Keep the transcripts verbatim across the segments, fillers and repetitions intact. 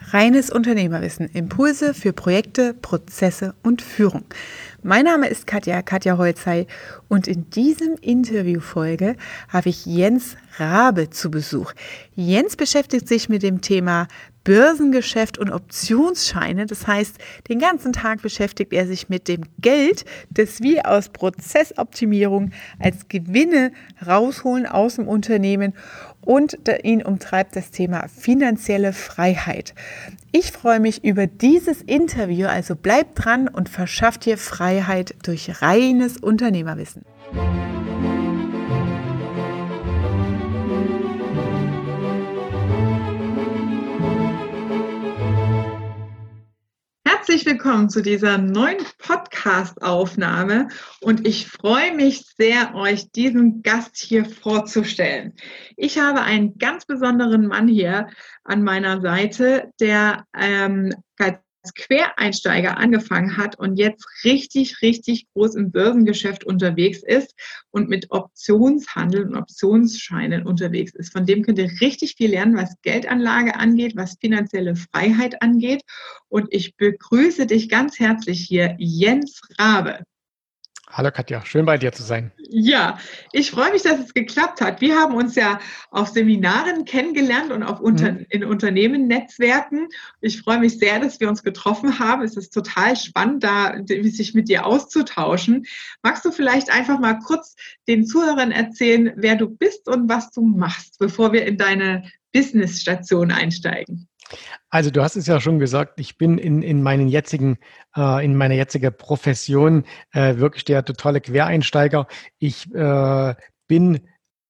Reines Unternehmerwissen. Impulse für Projekte, Prozesse und Führung. Mein Name ist Katja, Katja Holzhey, und in diesem Interviewfolge habe ich Jens Rabe zu Besuch. Jens beschäftigt sich mit dem Thema Börsengeschäft und Optionsscheine. Das heißt, den ganzen Tag beschäftigt er sich mit dem Geld, das wir aus Prozessoptimierung als Gewinne rausholen aus dem Unternehmen, und ihn umtreibt das Thema finanzielle Freiheit. Ich freue mich über dieses Interview, also bleib dran und verschafft dir Freiheit durch reines Unternehmerwissen. Herzlich willkommen zu dieser neuen Podcast-Aufnahme, und ich freue mich sehr, euch diesen Gast hier vorzustellen. Ich habe einen ganz besonderen Mann hier an meiner Seite, der ähm, als Quereinsteiger angefangen hat und jetzt richtig, richtig groß im Börsengeschäft unterwegs ist und mit Optionshandel und Optionsscheinen unterwegs ist. Von dem könnt ihr richtig viel lernen, was Geldanlage angeht, was finanzielle Freiheit angeht. Und ich begrüße dich ganz herzlich hier, Jens Rabe. Hallo Katja, schön bei dir zu sein. Ja, ich freue mich, dass es geklappt hat. Wir haben uns ja auf Seminaren kennengelernt und auf Unter- Mhm. in Unternehmen Netzwerken. Ich freue mich sehr, dass wir uns getroffen haben. Es ist total spannend, da sich mit dir auszutauschen. Magst du vielleicht einfach mal kurz den Zuhörern erzählen, wer du bist und was du machst, bevor wir in deine Business-Station einsteigen? Also du hast es ja schon gesagt, ich bin in, in meinen jetzigen, äh, in meiner jetzigen Profession äh, wirklich der totale Quereinsteiger. Ich äh, bin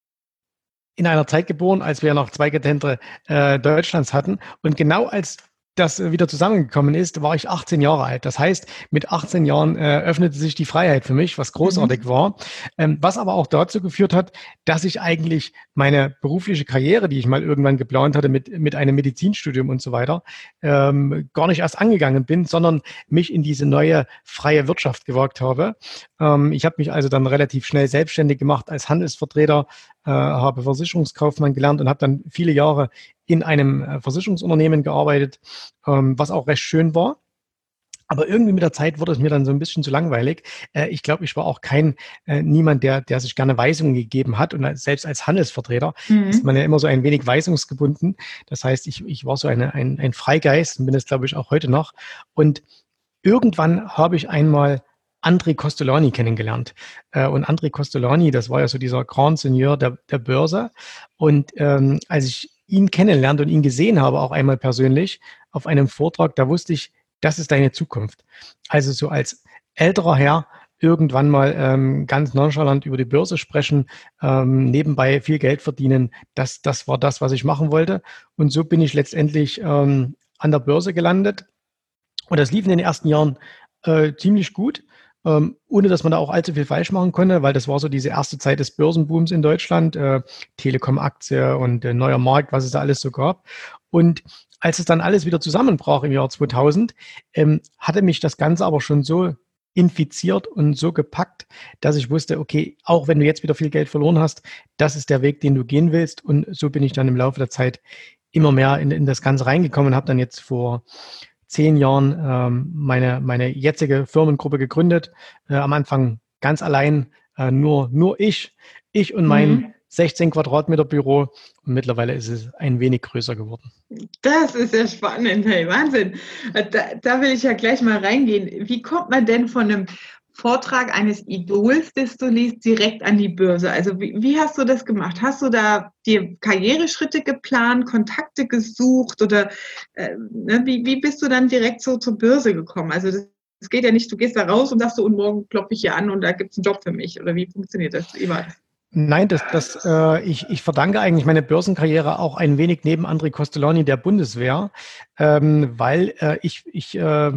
in einer Zeit geboren, als wir noch zwei getrennte äh, Deutschlands hatten, und genau als das wieder zusammengekommen ist, war ich achtzehn Jahre alt. Das heißt, mit achtzehn Jahren äh, öffnete sich die Freiheit für mich, was großartig mhm. war. Ähm, was aber auch dazu geführt hat, dass ich eigentlich meine berufliche Karriere, die ich mal irgendwann geplant hatte mit, mit einem Medizinstudium und so weiter, ähm, gar nicht erst angegangen bin, sondern mich in diese neue freie Wirtschaft gewagt habe. Ähm, ich habe mich also dann relativ schnell selbstständig gemacht als Handelsvertreter, äh, habe Versicherungskaufmann gelernt und habe dann viele Jahre in einem äh, Versicherungsunternehmen gearbeitet, ähm, was auch recht schön war. Aber irgendwie mit der Zeit wurde es mir dann so ein bisschen zu langweilig. Äh, ich glaube, ich war auch kein äh, niemand, der, der sich gerne Weisungen gegeben hat. Und als, selbst als Handelsvertreter mhm. ist man ja immer so ein wenig weisungsgebunden. Das heißt, ich, ich war so eine, ein, ein Freigeist und bin es, glaube ich, auch heute noch. Und irgendwann habe ich einmal André Kostolany kennengelernt. Äh, und André Kostolany, das war ja so dieser Grand Seigneur der, der Börse. Und ähm, als ich ihn kennenlernte und ihn gesehen habe, auch einmal persönlich auf einem Vortrag, da wusste ich, das ist deine Zukunft. Also so als älterer Herr irgendwann mal ähm, ganz nonchalant über die Börse sprechen, ähm, nebenbei viel Geld verdienen, das, das war das, was ich machen wollte. Und so bin ich letztendlich ähm, an der Börse gelandet. Und das lief in den ersten Jahren äh, ziemlich gut, ähm, ohne dass man da auch allzu viel falsch machen konnte, weil das war so diese erste Zeit des Börsenbooms in Deutschland, äh, Telekom-Aktie und äh, neuer Markt, was es da alles so gab. Und als es dann alles wieder zusammenbrach im Jahr zweitausend, ähm, hatte mich das Ganze aber schon so infiziert und so gepackt, dass ich wusste, okay, auch wenn du jetzt wieder viel Geld verloren hast, das ist der Weg, den du gehen willst. Und so bin ich dann im Laufe der Zeit immer mehr in, in das Ganze reingekommen und habe dann jetzt vor zehn Jahren ähm, meine, meine jetzige Firmengruppe gegründet. Äh, am Anfang ganz allein, äh, nur, nur ich, ich und mein mhm. sechzehn Quadratmeter Büro. Und mittlerweile ist es ein wenig größer geworden. Das ist ja spannend, hey, Wahnsinn. Da, da will ich ja gleich mal reingehen. Wie kommt man denn von einem Vortrag eines Idols, das du liest, direkt an die Börse? Also wie, wie hast du das gemacht? Hast du da dir Karriereschritte geplant, Kontakte gesucht, oder äh, ne, wie, wie bist du dann direkt so zur Börse gekommen? Also das, das geht ja nicht, du gehst da raus und sagst so, und morgen klopfe ich hier an und da gibt es einen Job für mich. Oder wie funktioniert das? Wie war das? Nein, das, das, äh, ich, ich verdanke eigentlich meine Börsenkarriere auch ein wenig neben André Kostolany der Bundeswehr, ähm, weil äh, ich, ich äh,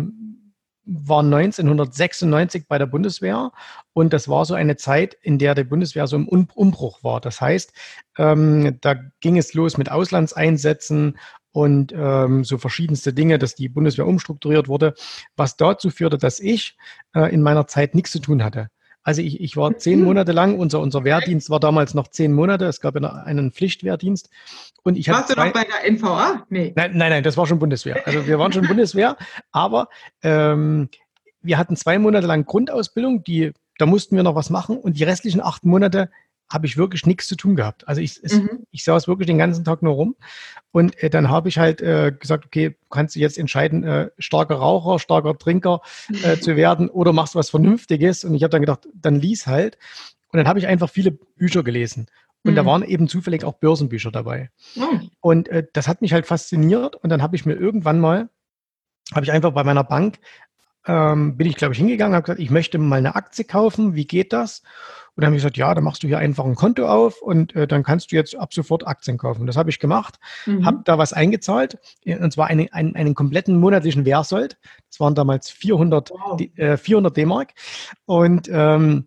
war neunzehnhundertsechsundneunzig bei der Bundeswehr, und das war so eine Zeit, in der die Bundeswehr so im Umbruch war. Das heißt, ähm, da ging es los mit Auslandseinsätzen und ähm, so verschiedenste Dinge, dass die Bundeswehr umstrukturiert wurde, was dazu führte, dass ich äh, in meiner Zeit nichts zu tun hatte. Also ich, ich war zehn Monate lang, unser, unser Wehrdienst war damals noch zehn Monate, es gab ja einen Pflichtwehrdienst und ich hatte Warst du noch zwei, bei der N V A? Nee. nein, nein, nein, das war schon Bundeswehr. Also wir waren schon Bundeswehr, aber ähm, wir hatten zwei Monate lang Grundausbildung, die, da mussten wir noch was machen und die restlichen acht Monate habe ich wirklich nichts zu tun gehabt. Also ich, es, Mhm. ich saß wirklich den ganzen Tag nur rum und äh, dann habe ich halt äh, gesagt, okay, kannst du jetzt entscheiden, äh, starker Raucher, starker Trinker äh, zu werden oder machst was Vernünftiges und ich habe dann gedacht, dann lies halt und dann habe ich einfach viele Bücher gelesen und da Mhm. waren eben zufällig auch Börsenbücher dabei. Oh. Und äh, das hat mich halt fasziniert und dann habe ich mir irgendwann mal, habe ich einfach bei meiner Bank, ähm, bin ich glaube ich hingegangen, habe gesagt, ich möchte mal eine Aktie kaufen, wie geht das? Und dann habe ich gesagt, ja, dann machst du hier einfach ein Konto auf und äh, dann kannst du jetzt ab sofort Aktien kaufen. Das habe ich gemacht, habe Mhm. da was eingezahlt äh, und zwar einen, einen, einen kompletten monatlichen Wehrsold. Das waren damals vierhundert, Wow. D- äh, vierhundert D-Mark und ähm,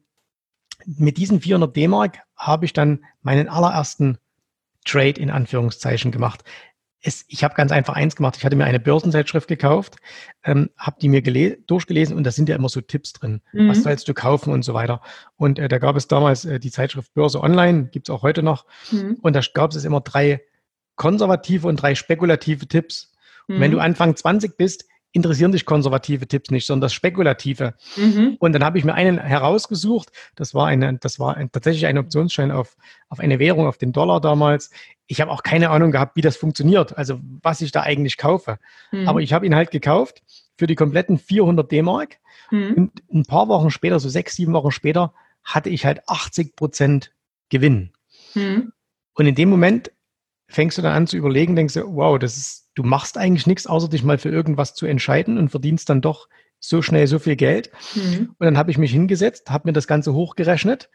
mit diesen vierhundert D-Mark habe ich dann meinen allerersten Trade in Anführungszeichen gemacht. Es, ich habe ganz einfach eins gemacht. Ich hatte mir eine Börsenzeitschrift gekauft, ähm, habe die mir gele- durchgelesen und da sind ja immer so Tipps drin. Was Mhm. sollst du kaufen und so weiter. Und äh, da gab es damals äh, die Zeitschrift Börse Online, gibt es auch heute noch. Mhm. Und da gab es immer drei konservative und drei spekulative Tipps. Und wenn du Mhm. Anfang zwanzig bist, interessieren dich konservative Tipps nicht, sondern das Spekulative. Mhm. Und dann habe ich mir einen herausgesucht. Das war eine, das war ein, tatsächlich ein Optionsschein auf, auf eine Währung, auf den Dollar damals. Ich habe auch keine Ahnung gehabt, wie das funktioniert, also was ich da eigentlich kaufe. Aber Mhm. ich habe ihn halt gekauft für die kompletten vierhundert D-Mark. Mhm. Und ein paar Wochen später, so sechs, sieben Wochen später, hatte ich halt achtzig Prozent Gewinn. Mhm. Und in dem Moment fängst du dann an zu überlegen, denkst du, wow, das ist, du machst eigentlich nichts, außer dich mal für irgendwas zu entscheiden und verdienst dann doch so schnell so viel Geld. Mhm. Und dann habe ich mich hingesetzt, habe mir das Ganze hochgerechnet,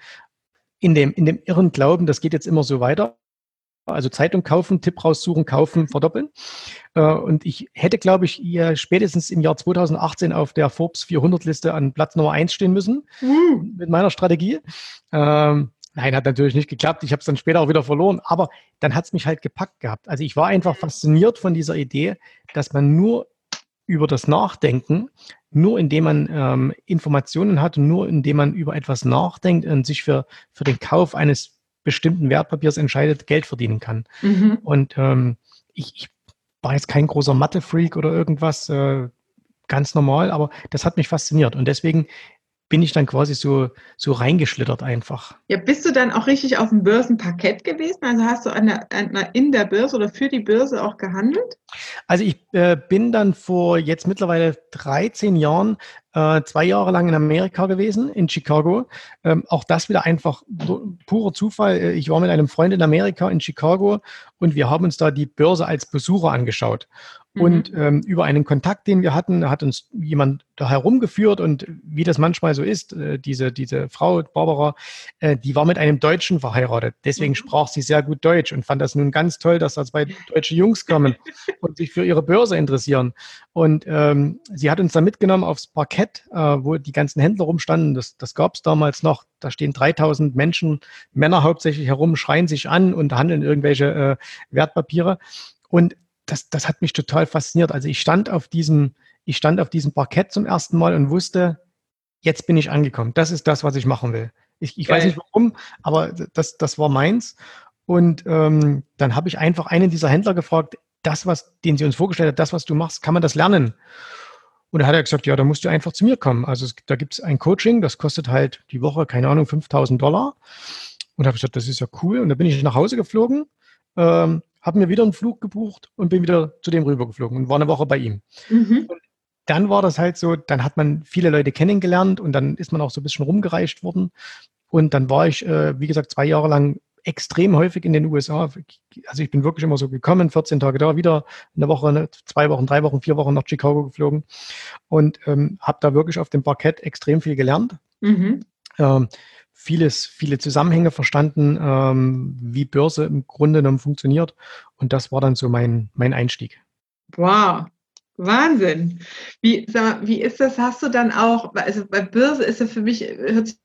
in dem, in dem irren Glauben, das geht jetzt immer so weiter. Also Zeitung kaufen, Tipp raussuchen, kaufen, verdoppeln. Äh, Und ich hätte, glaube ich, hier spätestens im Jahr zweitausendachtzehn auf der Forbes vierhundert Liste an Platz Nummer eins stehen müssen Uh. mit meiner Strategie. Ähm, nein, hat natürlich nicht geklappt. Ich habe es dann später auch wieder verloren. Aber dann hat es mich halt gepackt gehabt. Also ich war einfach fasziniert von dieser Idee, dass man nur über das Nachdenken, nur indem man ähm, Informationen hat und nur indem man über etwas nachdenkt und sich für, für den Kauf eines bestimmten Wertpapiers entscheidet, Geld verdienen kann. Mhm. Und ähm, ich, ich war jetzt kein großer Mathe-Freak oder irgendwas, äh, ganz normal, aber das hat mich fasziniert. Und deswegen bin ich dann quasi so, so reingeschlittert einfach. Ja, bist du dann auch richtig auf dem Börsenparkett gewesen? Also hast du an der, an der, in der Börse oder für die Börse auch gehandelt? Also ich äh, bin dann vor jetzt mittlerweile dreizehn Jahren äh, zwei Jahre lang in Amerika gewesen, in Chicago. Ähm, auch das wieder einfach so purer Zufall. Äh, Ich war mit einem Freund in Amerika in Chicago und wir haben uns da die Börse als Besucher angeschaut. Und Mhm. ähm, über einen Kontakt, den wir hatten, hat uns jemand da herumgeführt und wie das manchmal so ist, äh, diese, diese Frau, Barbara, äh, die war mit einem Deutschen verheiratet. Deswegen Mhm. sprach sie sehr gut Deutsch und fand das nun ganz toll, dass da zwei deutsche Jungs kommen und sich für ihre Börse interessieren. Und ähm, sie hat uns dann mitgenommen aufs Parkett, äh, wo die ganzen Händler rumstanden. Das, das gab es damals noch. Da stehen dreitausend Menschen, Männer hauptsächlich herum, schreien sich an und handeln irgendwelche äh, Wertpapiere. Und das, das hat mich total fasziniert. Also ich stand auf diesem, ich stand auf diesem Parkett zum ersten Mal und wusste, jetzt bin ich angekommen. Das ist das, was ich machen will. Ich, ich weiß nicht Geil. warum, aber das, das war meins. Und ähm, dann habe ich einfach einen dieser Händler gefragt, das, was, den sie uns vorgestellt hat, das, was du machst, kann man das lernen? Und da hat er gesagt, ja, da musst du einfach zu mir kommen. Also es, da gibt es ein Coaching, das kostet halt die Woche, keine Ahnung, fünftausend Dollar. Und da habe ich gesagt, das ist ja cool. Und da bin ich nach Hause geflogen, ähm, habe mir wieder einen Flug gebucht und bin wieder zu dem rübergeflogen und war eine Woche bei ihm. Mhm. Und dann war das halt so, dann hat man viele Leute kennengelernt und dann ist man auch so ein bisschen rumgereicht worden. Und dann war ich, äh, wie gesagt, zwei Jahre lang extrem häufig in den U S A. Also ich bin wirklich immer so gekommen, vierzehn Tage da, wieder eine Woche, ne, zwei Wochen, drei Wochen, vier Wochen nach Chicago geflogen und ähm, habe da wirklich auf dem Parkett extrem viel gelernt. Mhm. Ähm, vieles, viele Zusammenhänge verstanden, ähm, wie Börse im Grunde genommen funktioniert. Und das war dann so mein, mein Einstieg. Wow. Wahnsinn. Wie, sag mal, wie ist das? Hast du dann auch, also bei Börse ist ja für mich, hört sich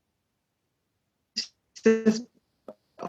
das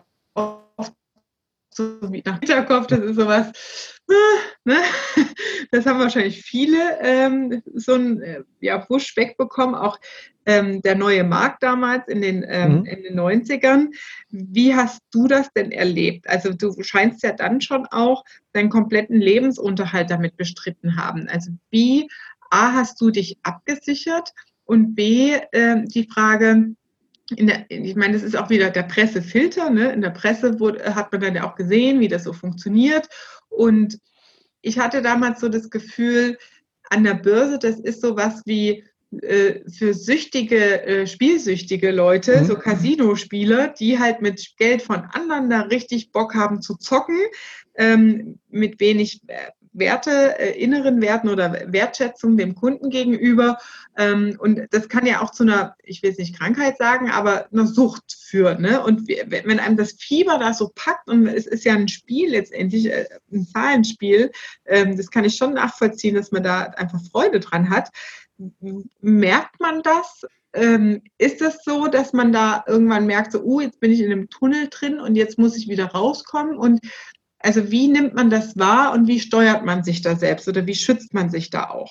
oft so wie nach Hinterkopf, das ist sowas, ne? das haben wahrscheinlich viele ähm, so ein äh, ja, Push wegbekommen, auch ähm, der neue Markt damals in den, ähm, Mhm. in den neunzigern. Wie hast du das denn erlebt? Also du scheinst ja dann schon auch deinen kompletten Lebensunterhalt damit bestritten haben. Also wie, A, hast du dich abgesichert und B, äh, die Frage, in der, ich meine, das ist auch wieder der Pressefilter, ne? In der Presse wurde, hat man dann ja auch gesehen, wie das so funktioniert. Und ich hatte damals so das Gefühl, an der Börse, das ist sowas wie äh, für süchtige, äh, spielsüchtige Leute, so Mhm. Casino-Spieler, die halt mit Geld von anderen da richtig Bock haben zu zocken, ähm, mit wenig Werte, äh, inneren Werten oder Wertschätzung dem Kunden gegenüber. Ähm, und das kann ja auch zu einer, ich will es nicht Krankheit sagen, aber einer Sucht führen. Ne? Und wenn einem das Fieber da so packt, und es ist ja ein Spiel letztendlich, äh, ein Zahlenspiel, ähm, das kann ich schon nachvollziehen, dass man da einfach Freude dran hat. Merkt man das? Ähm, ist das so, dass man da irgendwann merkt, so, uh, jetzt bin ich in einem Tunnel drin und jetzt muss ich wieder rauskommen? Und also wie nimmt man das wahr und wie steuert man sich da selbst oder wie schützt man sich da auch?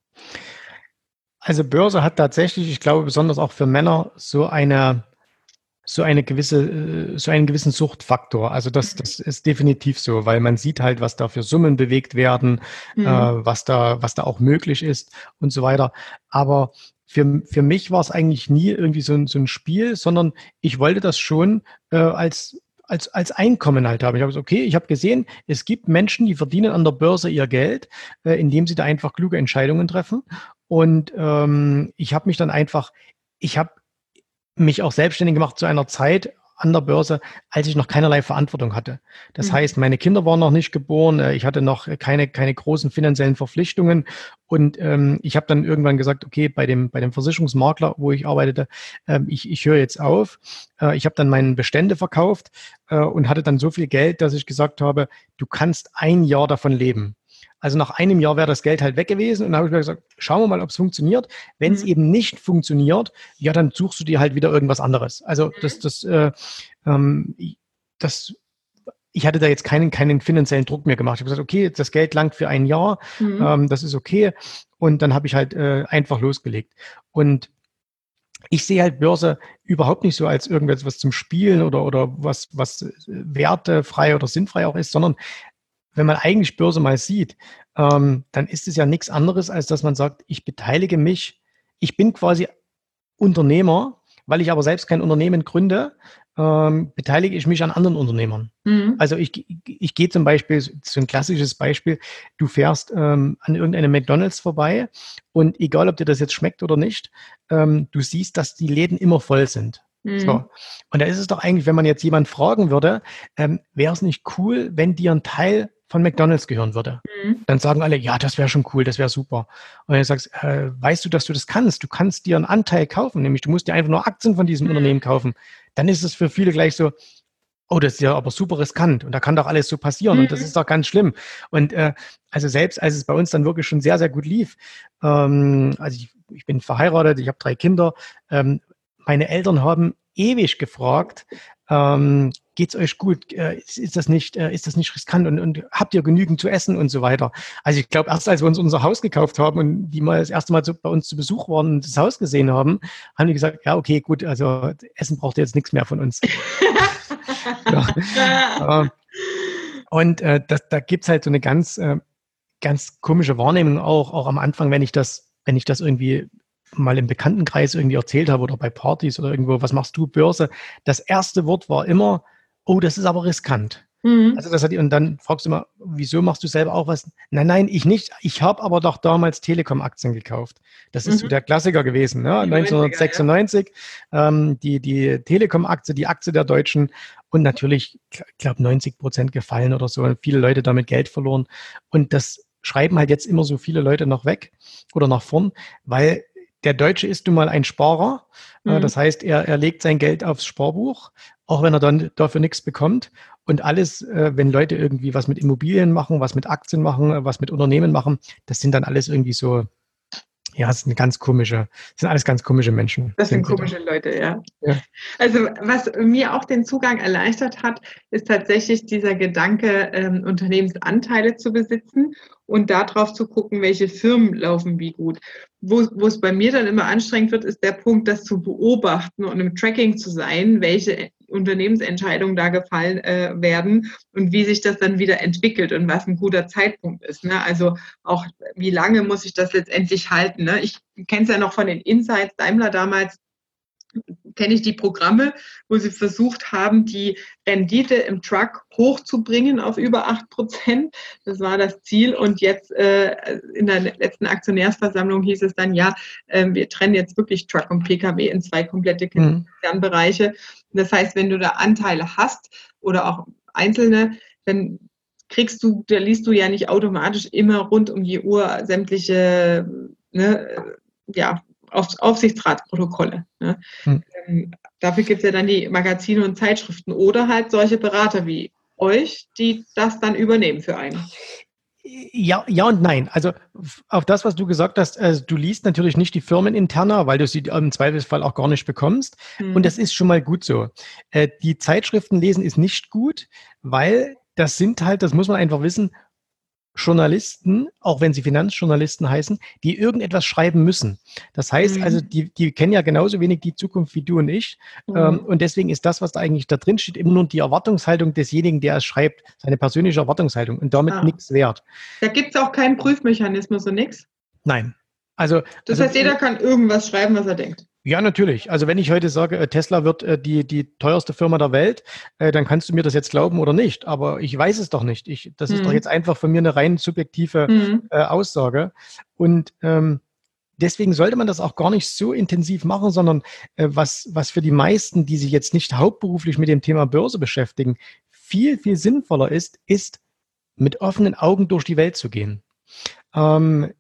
Also Börse hat tatsächlich, ich glaube, besonders auch für Männer so eine, so eine gewisse, äh, so einen gewissen Suchtfaktor. Also das, das ist definitiv so, weil man sieht halt, was da für Summen bewegt werden, äh, Mhm. was da, was da auch möglich ist und so weiter. Aber für, für mich war es eigentlich nie irgendwie so ein, so ein Spiel, sondern ich wollte das schon äh, als als, als Einkommen halt haben. Ich habe gesagt, okay, ich habe gesehen, es gibt Menschen, die verdienen an der Börse ihr Geld, äh, indem sie da einfach kluge Entscheidungen treffen. Und ähm, ich habe mich dann einfach, ich habe mich auch selbstständig gemacht zu einer Zeit an der Börse, als ich noch keinerlei Verantwortung hatte. Das Mhm. heißt, meine Kinder waren noch nicht geboren, äh, ich hatte noch keine, keine großen finanziellen Verpflichtungen und ähm, ich habe dann irgendwann gesagt, okay, bei dem, bei dem Versicherungsmakler, wo ich arbeitete, ähm, ich, ich höre jetzt auf. Äh, ich habe dann meine Bestände verkauft äh, und hatte dann so viel Geld, dass ich gesagt habe, du kannst ein Jahr davon leben. Also nach einem Jahr wäre das Geld halt weg gewesen und dann habe ich mir gesagt, schauen wir mal, ob es funktioniert. Wenn es Mhm. eben nicht funktioniert, ja, dann suchst du dir halt wieder irgendwas anderes. Also das, das, äh, ähm, das, ich hatte da jetzt keinen, keinen finanziellen Druck mehr gemacht. Ich habe gesagt, okay, das Geld langt für ein Jahr, Mhm. ähm, das ist okay. Und dann habe ich halt äh, einfach losgelegt. Und ich sehe halt Börse überhaupt nicht so als irgendwas zum Spielen oder, oder was, was wertefrei oder sinnfrei auch ist, sondern wenn man eigentlich Börse mal sieht, ähm, dann ist es ja nichts anderes, als dass man sagt, ich beteilige mich, ich bin quasi Unternehmer, weil ich aber selbst kein Unternehmen gründe, ähm, beteilige ich mich an anderen Unternehmern. Mhm. Also ich, ich gehe zum Beispiel, so ein klassisches Beispiel, du fährst ähm, an irgendeinem McDonald's vorbei und egal, ob dir das jetzt schmeckt oder nicht, ähm, du siehst, dass die Läden immer voll sind. Mhm. So. Und da ist es doch eigentlich, wenn man jetzt jemand fragen würde, ähm, wäre es nicht cool, wenn dir ein Teil von McDonald's gehören würde? Mhm. Dann sagen alle, ja, das wäre schon cool, das wäre super. Und dann sagst, äh, weißt du, dass du das kannst? Du kannst dir einen Anteil kaufen, nämlich du musst dir einfach nur Aktien von diesem Unternehmen kaufen. Dann ist es für viele gleich so, oh, das ist ja aber super riskant und da kann doch alles so passieren und das Mhm. ist doch ganz schlimm. Und äh, also selbst als es bei uns dann wirklich schon sehr, sehr gut lief, ähm, also ich, ich bin verheiratet, ich habe drei Kinder, ähm, meine Eltern haben ewig gefragt, ähm, geht's euch gut? Äh, ist, ist das nicht, äh, ist das nicht riskant und, und habt ihr genügend zu essen und so weiter? Also ich glaube, erst als wir uns unser Haus gekauft haben und die mal das erste Mal so bei uns zu Besuch waren und das Haus gesehen haben, haben die gesagt, ja, okay, gut, also Essen braucht ihr jetzt nichts mehr von uns. Ja. Äh, und äh, das, da gibt's halt so eine ganz, äh, ganz komische Wahrnehmung auch, auch am Anfang, wenn ich das, wenn ich das irgendwie mal im Bekanntenkreis irgendwie erzählt habe oder bei Partys oder irgendwo, was machst du, Börse? Das erste Wort war immer, oh, das ist aber riskant. Mhm. Also das hat, und dann fragst du mal, wieso machst du selber auch was? Nein, nein, ich nicht. Ich habe aber doch damals Telekom-Aktien gekauft. Das ist so Mhm. der Klassiker gewesen, ne? Die neunziger, ja. neunzehnhundertsechsundneunzig, ähm, die, die Telekom-Aktie, die Aktie der Deutschen. Und natürlich, ich glaube, neunzig Prozent gefallen oder so. Und viele Leute damit Geld verloren. Und das schreiben halt jetzt immer so viele Leute noch weg oder nach vorn, weil der Deutsche ist nun mal ein Sparer. Äh, Mhm. Das heißt, er, er legt sein Geld aufs Sparbuch, auch wenn er dann dafür nichts bekommt. Und alles, äh, wenn Leute irgendwie was mit Immobilien machen, was mit Aktien machen, äh, was mit Unternehmen machen, das sind dann alles irgendwie so, Ja, es sind ganz komische, das sind alles ganz komische Menschen. Das sind Sind sie da. komische Leute, ja. Ja. Also was mir auch den Zugang erleichtert hat, ist tatsächlich dieser Gedanke, ähm, Unternehmensanteile zu besitzen und darauf zu gucken, welche Firmen laufen wie gut. Wo, wo es bei mir dann immer anstrengend wird, ist der Punkt, das zu beobachten und im Tracking zu sein, welche Unternehmensentscheidungen da gefallen äh, werden und wie sich das dann wieder entwickelt und was ein guter Zeitpunkt ist. Ne? Also auch, wie lange muss ich das letztendlich halten? Ne? Ich kenne es ja noch von den Insights Daimler damals, kenne ich die Programme, wo sie versucht haben, die Rendite im Truck hochzubringen auf über acht Prozent. Das war das Ziel. Und jetzt äh, in der letzten Aktionärsversammlung hieß es dann, ja, äh, wir trennen jetzt wirklich Truck und P K W in zwei komplette Kernbereiche. Mhm. Das heißt, wenn du da Anteile hast oder auch einzelne, dann kriegst du, da liest du ja nicht automatisch immer rund um die Uhr sämtliche, ne, ja, Aufsichtsratsprotokolle. Ne? Hm. Ähm, dafür gibt es ja dann die Magazine und Zeitschriften oder halt solche Berater wie euch, die das dann übernehmen für einen. Ja, ja und nein. Also auf das, was du gesagt hast, also du liest natürlich nicht die Firmeninterna, weil du sie im Zweifelsfall auch gar nicht bekommst. Hm. Und das ist schon mal gut so. Äh, die Zeitschriften lesen ist nicht gut, weil das sind halt, das muss man einfach wissen, Journalisten, auch wenn sie Finanzjournalisten heißen, die irgendetwas schreiben müssen. Das heißt mhm. also, die, die kennen ja genauso wenig die Zukunft wie du und ich. Mhm. Ähm, und deswegen ist das, was da eigentlich da drin steht, immer nur die Erwartungshaltung desjenigen, der es schreibt, seine persönliche Erwartungshaltung und damit ah. nichts wert. Da gibt es auch keinen Prüfmechanismus und nichts? Nein. Also, das also, heißt, jeder kann irgendwas schreiben, was er denkt. Ja, natürlich. Also wenn ich heute sage, Tesla wird äh, die, die teuerste Firma der Welt, äh, dann kannst du mir das jetzt glauben oder nicht. Aber ich weiß es doch nicht. Ich, das mhm. ist doch jetzt einfach von mir eine rein subjektive mhm. äh, Aussage. Und ähm, deswegen sollte man das auch gar nicht so intensiv machen, sondern äh, was, was für die meisten, die sich jetzt nicht hauptberuflich mit dem Thema Börse beschäftigen, viel, viel sinnvoller ist, ist mit offenen Augen durch die Welt zu gehen. Ähm,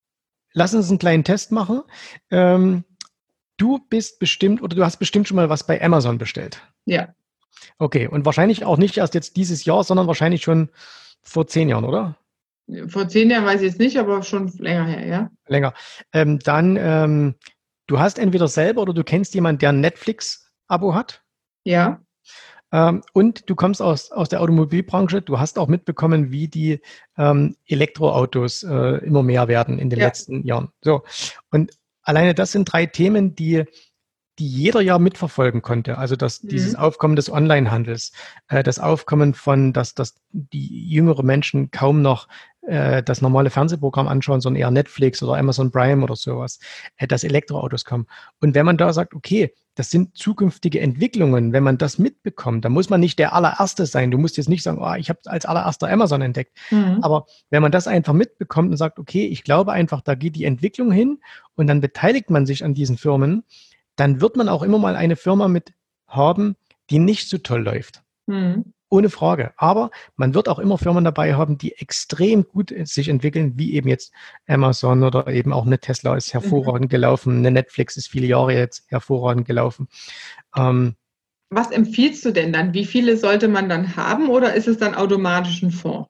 lass uns einen kleinen Test machen. Ähm, Du bist bestimmt oder du hast bestimmt schon mal was bei Amazon bestellt. Ja. Okay, und wahrscheinlich auch nicht erst jetzt dieses Jahr, sondern wahrscheinlich schon vor zehn Jahren, oder? Vor zehn Jahren weiß ich jetzt nicht, aber schon länger her, ja. Länger. Ähm, dann, ähm, du hast entweder selber oder du kennst jemanden, der ein Netflix-Abo hat. Ja. Ähm, und du kommst aus, aus der Automobilbranche. Du hast auch mitbekommen, wie die ähm, Elektroautos äh, immer mehr werden in den ja. letzten Jahren. So, und alleine das sind drei Themen, die, die jeder ja mitverfolgen konnte. Also das, mhm. dieses Aufkommen des Onlinehandels, äh, das Aufkommen von, dass, dass die jüngeren Menschen kaum noch äh, das normale Fernsehprogramm anschauen, sondern eher Netflix oder Amazon Prime oder sowas, äh, dass Elektroautos kommen. Und wenn man da sagt, okay, das sind zukünftige Entwicklungen, wenn man das mitbekommt, dann muss man nicht der allererste sein. Du musst jetzt nicht sagen, oh, ich habe als allererster Amazon entdeckt. Mhm. Aber wenn man das einfach mitbekommt und sagt, okay, ich glaube einfach, da geht die Entwicklung hin und dann beteiligt man sich an diesen Firmen, dann wird man auch immer mal eine Firma mit haben, die nicht so toll läuft. Mhm. Ohne Frage. Aber man wird auch immer Firmen dabei haben, die extrem gut sich entwickeln, wie eben jetzt Amazon oder eben auch eine Tesla ist hervorragend mhm. gelaufen, eine Netflix ist viele Jahre jetzt hervorragend gelaufen. Ähm, Was empfiehlst du denn dann? Wie viele sollte man dann haben oder ist es dann automatisch ein Fonds?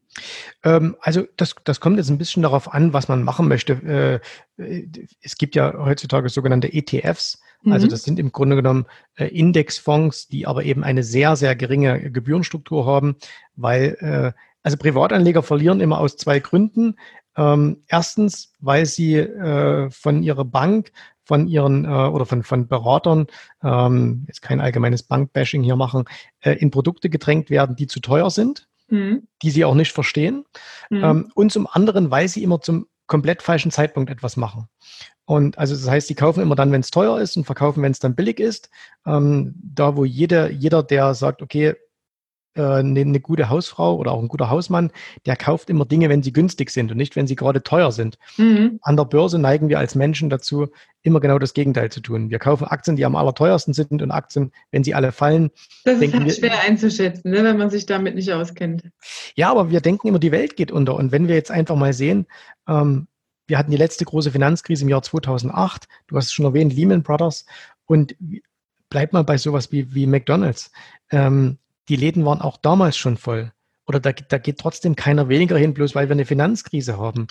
Ähm, also das, das kommt jetzt ein bisschen darauf an, was man machen möchte. Äh, es gibt ja heutzutage sogenannte E T Fs. Also das sind im Grunde genommen äh, Indexfonds, die aber eben eine sehr, sehr geringe Gebührenstruktur haben, weil äh, also Privatanleger verlieren immer aus zwei Gründen. Ähm, erstens, weil sie äh, von ihrer Bank, von ihren äh, oder von, von Beratern, ähm, jetzt kein allgemeines Bankbashing hier machen, äh, in Produkte gedrängt werden, die zu teuer sind, mhm. die sie auch nicht verstehen. Mhm. Ähm, und zum anderen, weil sie immer zum komplett falschen Zeitpunkt etwas machen. Und also das heißt, die kaufen immer dann, wenn es teuer ist und verkaufen, wenn es dann billig ist. Ähm, da, wo jeder, jeder, der sagt, okay, äh, eine, eine gute Hausfrau oder auch ein guter Hausmann, der kauft immer Dinge, wenn sie günstig sind und nicht, wenn sie gerade teuer sind. Mhm. An der Börse neigen wir als Menschen dazu, immer genau das Gegenteil zu tun. Wir kaufen Aktien, die am allerteuersten sind und Aktien, wenn sie alle fallen. Das ist halt wir, schwer einzuschätzen, ne, wenn man sich damit nicht auskennt. Ja, aber wir denken immer, die Welt geht unter. Und wenn wir jetzt einfach mal sehen, ähm, wir hatten die letzte große Finanzkrise im Jahr zweitausendacht. Du hast es schon erwähnt, Lehman Brothers. Und bleib mal bei sowas wie, wie McDonald's. Ähm, die Läden waren auch damals schon voll. Oder da, da geht trotzdem keiner weniger hin, bloß weil wir eine Finanzkrise haben.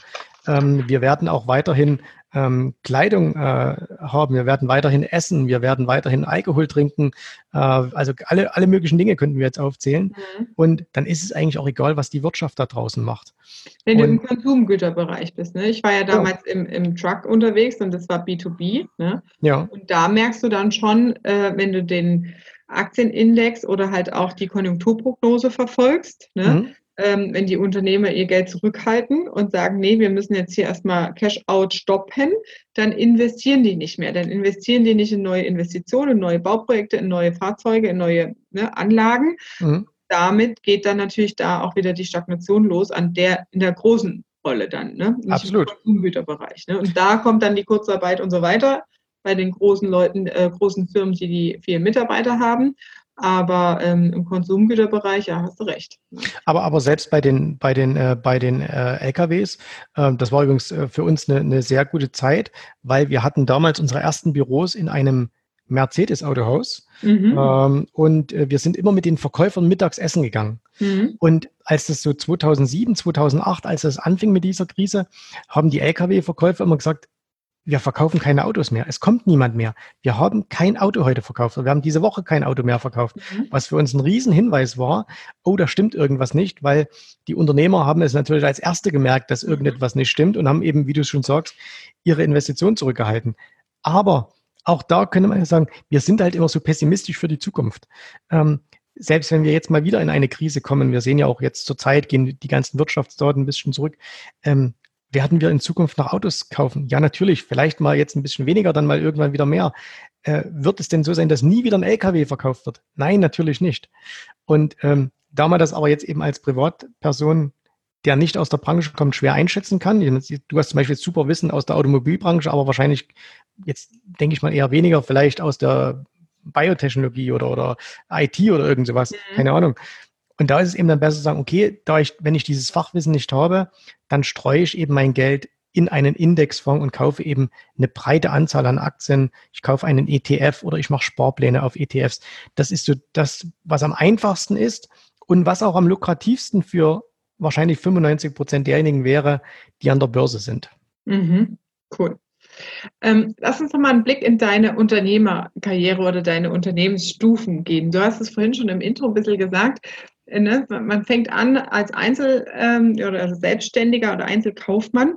Ähm, wir werden auch weiterhin ähm, Kleidung äh, haben, wir werden weiterhin essen, wir werden weiterhin Alkohol trinken. Äh, also alle, alle möglichen Dinge könnten wir jetzt aufzählen. Mhm. Und dann ist es eigentlich auch egal, was die Wirtschaft da draußen macht. Wenn du im Und Konsumgüterbereich bist, ne? Ich war ja ja, damals im, im Truck unterwegs und das war B zwei B, ne? ja, Und da merkst du dann schon, äh, wenn du den Aktienindex oder halt auch die Konjunkturprognose verfolgst, ne? mhm, Ähm, wenn die Unternehmer ihr Geld zurückhalten und sagen, nee, wir müssen jetzt hier erstmal Cash-out stoppen, dann investieren die nicht mehr. Dann investieren die nicht in neue Investitionen, in neue Bauprojekte, in neue Fahrzeuge, in neue, ne, Anlagen. mhm, Damit geht dann natürlich da auch wieder die Stagnation los an der, in der großen Rolle dann, ne? Nicht im absolut. Konsumgüterbereich. Ne? Und da kommt dann die Kurzarbeit und so weiter bei den großen Leuten, äh, großen Firmen, die, die viele Mitarbeiter haben. Aber ähm, im Konsumgüterbereich, ja, hast du recht. Ne? Aber, aber selbst bei den, bei den, äh, bei den äh, L K Ws, äh, das war übrigens äh, für uns eine, eine sehr gute Zeit, weil wir hatten damals unsere ersten Büros in einem Mercedes-Autohaus, Mhm. ähm, und äh, wir sind immer mit den Verkäufern mittags essen gegangen. Mhm. Und als das so zweitausendsieben, zweitausendacht, als es anfing mit dieser Krise, haben die L K W-Verkäufer immer gesagt, wir verkaufen keine Autos mehr. Es kommt niemand mehr. Wir haben kein Auto heute verkauft. Wir haben diese Woche kein Auto mehr verkauft. Mhm. Was für uns ein Riesenhinweis war, oh, da stimmt irgendwas nicht, weil die Unternehmer haben es natürlich als Erste gemerkt, dass Mhm. irgendetwas nicht stimmt und haben eben, wie du schon sagst, ihre Investitionen zurückgehalten. Aber auch da könnte man sagen, wir sind halt immer so pessimistisch für die Zukunft. Ähm, selbst wenn wir jetzt mal wieder in eine Krise kommen, wir sehen ja auch jetzt zur Zeit, gehen die ganzen Wirtschaftsdaten ein bisschen zurück, ähm, werden wir in Zukunft noch Autos kaufen? Ja, natürlich. Vielleicht mal jetzt ein bisschen weniger, dann mal irgendwann wieder mehr. Äh, wird es denn so sein, dass nie wieder ein L K W verkauft wird? Nein, natürlich nicht. Und ähm, da man das aber jetzt eben als Privatperson, der nicht aus der Branche kommt, schwer einschätzen kann. Du hast zum Beispiel super Wissen aus der Automobilbranche, aber wahrscheinlich, jetzt denke ich mal eher weniger, vielleicht aus der Biotechnologie oder, oder I T oder irgend sowas. Mhm. Keine Ahnung. Und da ist es eben dann besser zu sagen, okay, da ich, wenn ich dieses Fachwissen nicht habe, dann streue ich eben mein Geld in einen Indexfonds und kaufe eben eine breite Anzahl an Aktien. Ich kaufe einen E T F oder ich mache Sparpläne auf E T Fs. Das ist so das, was am einfachsten ist und was auch am lukrativsten für wahrscheinlich fünfundneunzig Prozent derjenigen wäre, die an der Börse sind. Mhm. Cool. Ähm, lass uns noch mal einen Blick in deine Unternehmerkarriere oder deine Unternehmensstufen geben. Du hast es vorhin schon im Intro ein bisschen gesagt. Äh, ne? Man fängt an als Einzel- ähm, oder also Selbstständiger oder Einzelkaufmann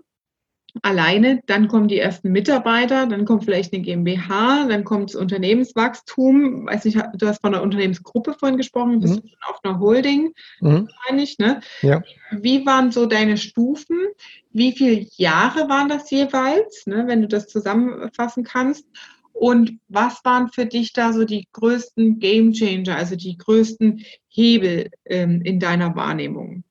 alleine, dann kommen die ersten Mitarbeiter, dann kommt vielleicht eine GmbH, dann kommt das Unternehmenswachstum. Weiß nicht, du hast von einer Unternehmensgruppe vorhin gesprochen, bist Mhm. du schon auf einer Holding Mhm. wahrscheinlich, ne? Ja. Wie waren so deine Stufen? Wie viele Jahre waren das jeweils, ne, wenn du das zusammenfassen kannst? Und was waren für dich da so die größten Gamechanger, also die größten Hebel ähm, in deiner Wahrnehmung?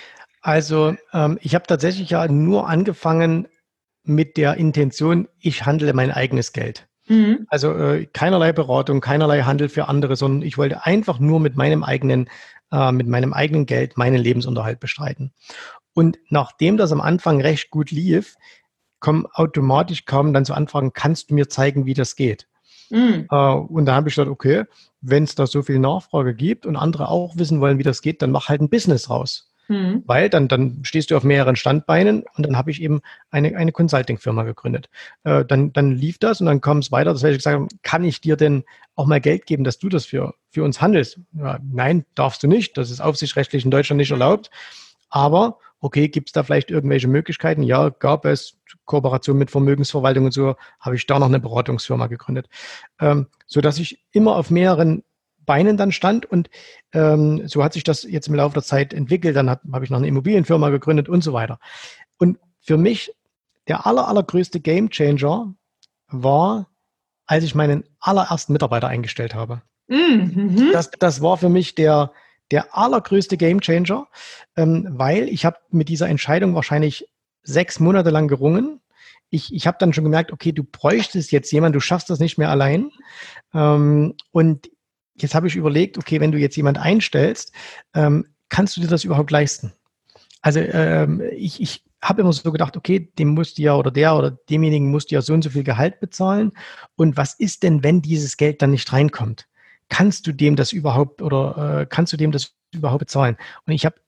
Also ähm, ich habe tatsächlich ja nur angefangen mit der Intention, ich handle mein eigenes Geld. Mhm. Also äh, keinerlei Beratung, keinerlei Handel für andere, sondern ich wollte einfach nur mit meinem eigenen, äh, mit meinem eigenen Geld meinen Lebensunterhalt bestreiten. Und nachdem das am Anfang recht gut lief, kommen automatisch kamen dann so Anfragen, kannst du mir zeigen, wie das geht? Mhm. Äh, und da habe ich gedacht, okay, wenn es da so viel Nachfrage gibt und andere auch wissen wollen, wie das geht, dann mach halt ein Business raus. Mhm. Weil dann, dann stehst du auf mehreren Standbeinen und dann habe ich eben eine, eine Consulting-Firma gegründet. Äh, dann, dann lief das und dann kam es weiter, dass ich gesagt habe, kann ich dir denn auch mal Geld geben, dass du das für, für uns handelst? Ja, nein, darfst du nicht. Das ist aufsichtsrechtlich in Deutschland nicht erlaubt. Aber okay, gibt es da vielleicht irgendwelche Möglichkeiten? Ja, gab es. Kooperation mit Vermögensverwaltung und so, habe ich da noch eine Beratungsfirma gegründet. Ähm, sodass ich immer auf mehreren Beinen dann stand und ähm, so hat sich das jetzt im Laufe der Zeit entwickelt. Dann habe ich noch eine Immobilienfirma gegründet und so weiter. Und für mich der aller, allergrößte Gamechanger war, als ich meinen allerersten Mitarbeiter eingestellt habe. Mhm. Das, das war für mich der, der allergrößte Gamechanger, ähm, weil ich habe mit dieser Entscheidung wahrscheinlich sechs Monate lang gerungen. Ich, ich habe dann schon gemerkt, okay, du bräuchtest jetzt jemanden, du schaffst das nicht mehr allein. Ähm, und jetzt habe ich überlegt, okay, wenn du jetzt jemand einstellst, ähm, kannst du dir das überhaupt leisten? Also ähm, ich, ich habe immer so gedacht, okay, dem musst du ja oder der oder demjenigen musst du ja so und so viel Gehalt bezahlen. Und was ist denn, wenn dieses Geld dann nicht reinkommt? Kannst du dem das überhaupt oder äh, kannst du dem das überhaupt bezahlen? Und ich habe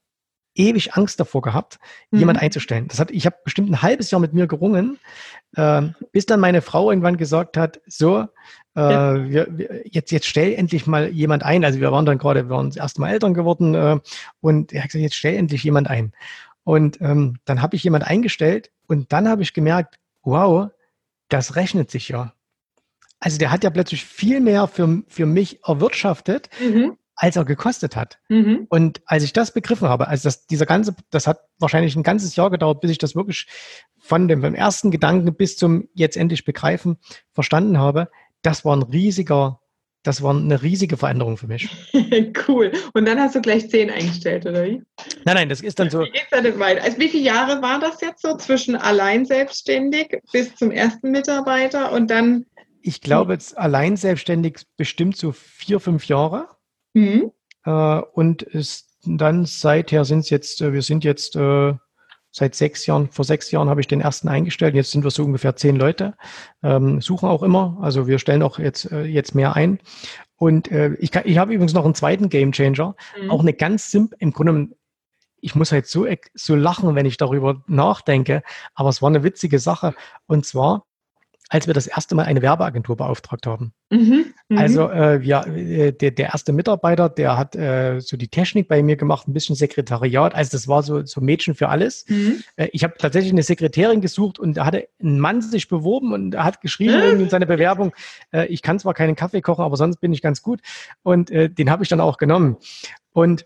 ewig Angst davor gehabt, Mhm. jemand einzustellen. Das hat, ich habe bestimmt ein halbes Jahr mit mir gerungen, äh, bis dann meine Frau irgendwann gesagt hat, so, äh, Ja. wir, wir, jetzt, jetzt stell endlich mal jemand ein. Also wir waren dann gerade, wir waren das erste Mal Eltern geworden äh, und er hat gesagt, jetzt stell endlich jemand ein. Und ähm, dann habe ich jemand eingestellt und dann habe ich gemerkt, wow, das rechnet sich ja. Also der hat ja plötzlich viel mehr für, für mich erwirtschaftet, Mhm. als er gekostet hat. Mhm. Und als ich das begriffen habe, also das, dieser ganze, das hat wahrscheinlich ein ganzes Jahr gedauert, bis ich das wirklich von dem vom ersten Gedanken bis zum jetzt endlich begreifen verstanden habe. Das war ein riesiger, das war eine riesige Veränderung für mich. Cool. Und dann hast du gleich zehn eingestellt, oder wie? Nein, nein, das ist dann so. Wie geht's da denn weiter? Also wie viele Jahre war das jetzt so zwischen allein selbstständig bis zum ersten Mitarbeiter und dann? Ich glaube, jetzt allein selbstständig bestimmt so vier, fünf Jahre. Mhm. Äh, und ist dann seither sind es jetzt, äh, wir sind jetzt äh, seit sechs Jahren, vor sechs Jahren habe ich den ersten eingestellt. Jetzt sind wir so ungefähr zehn Leute, ähm, suchen auch immer. Also wir stellen auch jetzt, äh, jetzt mehr ein. Und äh, ich, kann, ich habe übrigens noch einen zweiten Gamechanger, Mhm. auch eine ganz simple, im Grunde, ich muss halt so, so lachen, wenn ich darüber nachdenke, aber es war eine witzige Sache. Und zwar, als wir das erste Mal eine Werbeagentur beauftragt haben. Mhm. Mhm. Also äh, ja, äh, der, der erste Mitarbeiter, der hat äh, so die Technik bei mir gemacht, ein bisschen Sekretariat. Also das war so, so Mädchen für alles. Mhm. Äh, ich habe tatsächlich eine Sekretärin gesucht und da hatte ein Mann sich beworben und er hat geschrieben Äh? irgendwie in seiner Bewerbung, äh, ich kann zwar keinen Kaffee kochen, aber sonst bin ich ganz gut. Und äh, den habe ich dann auch genommen. Und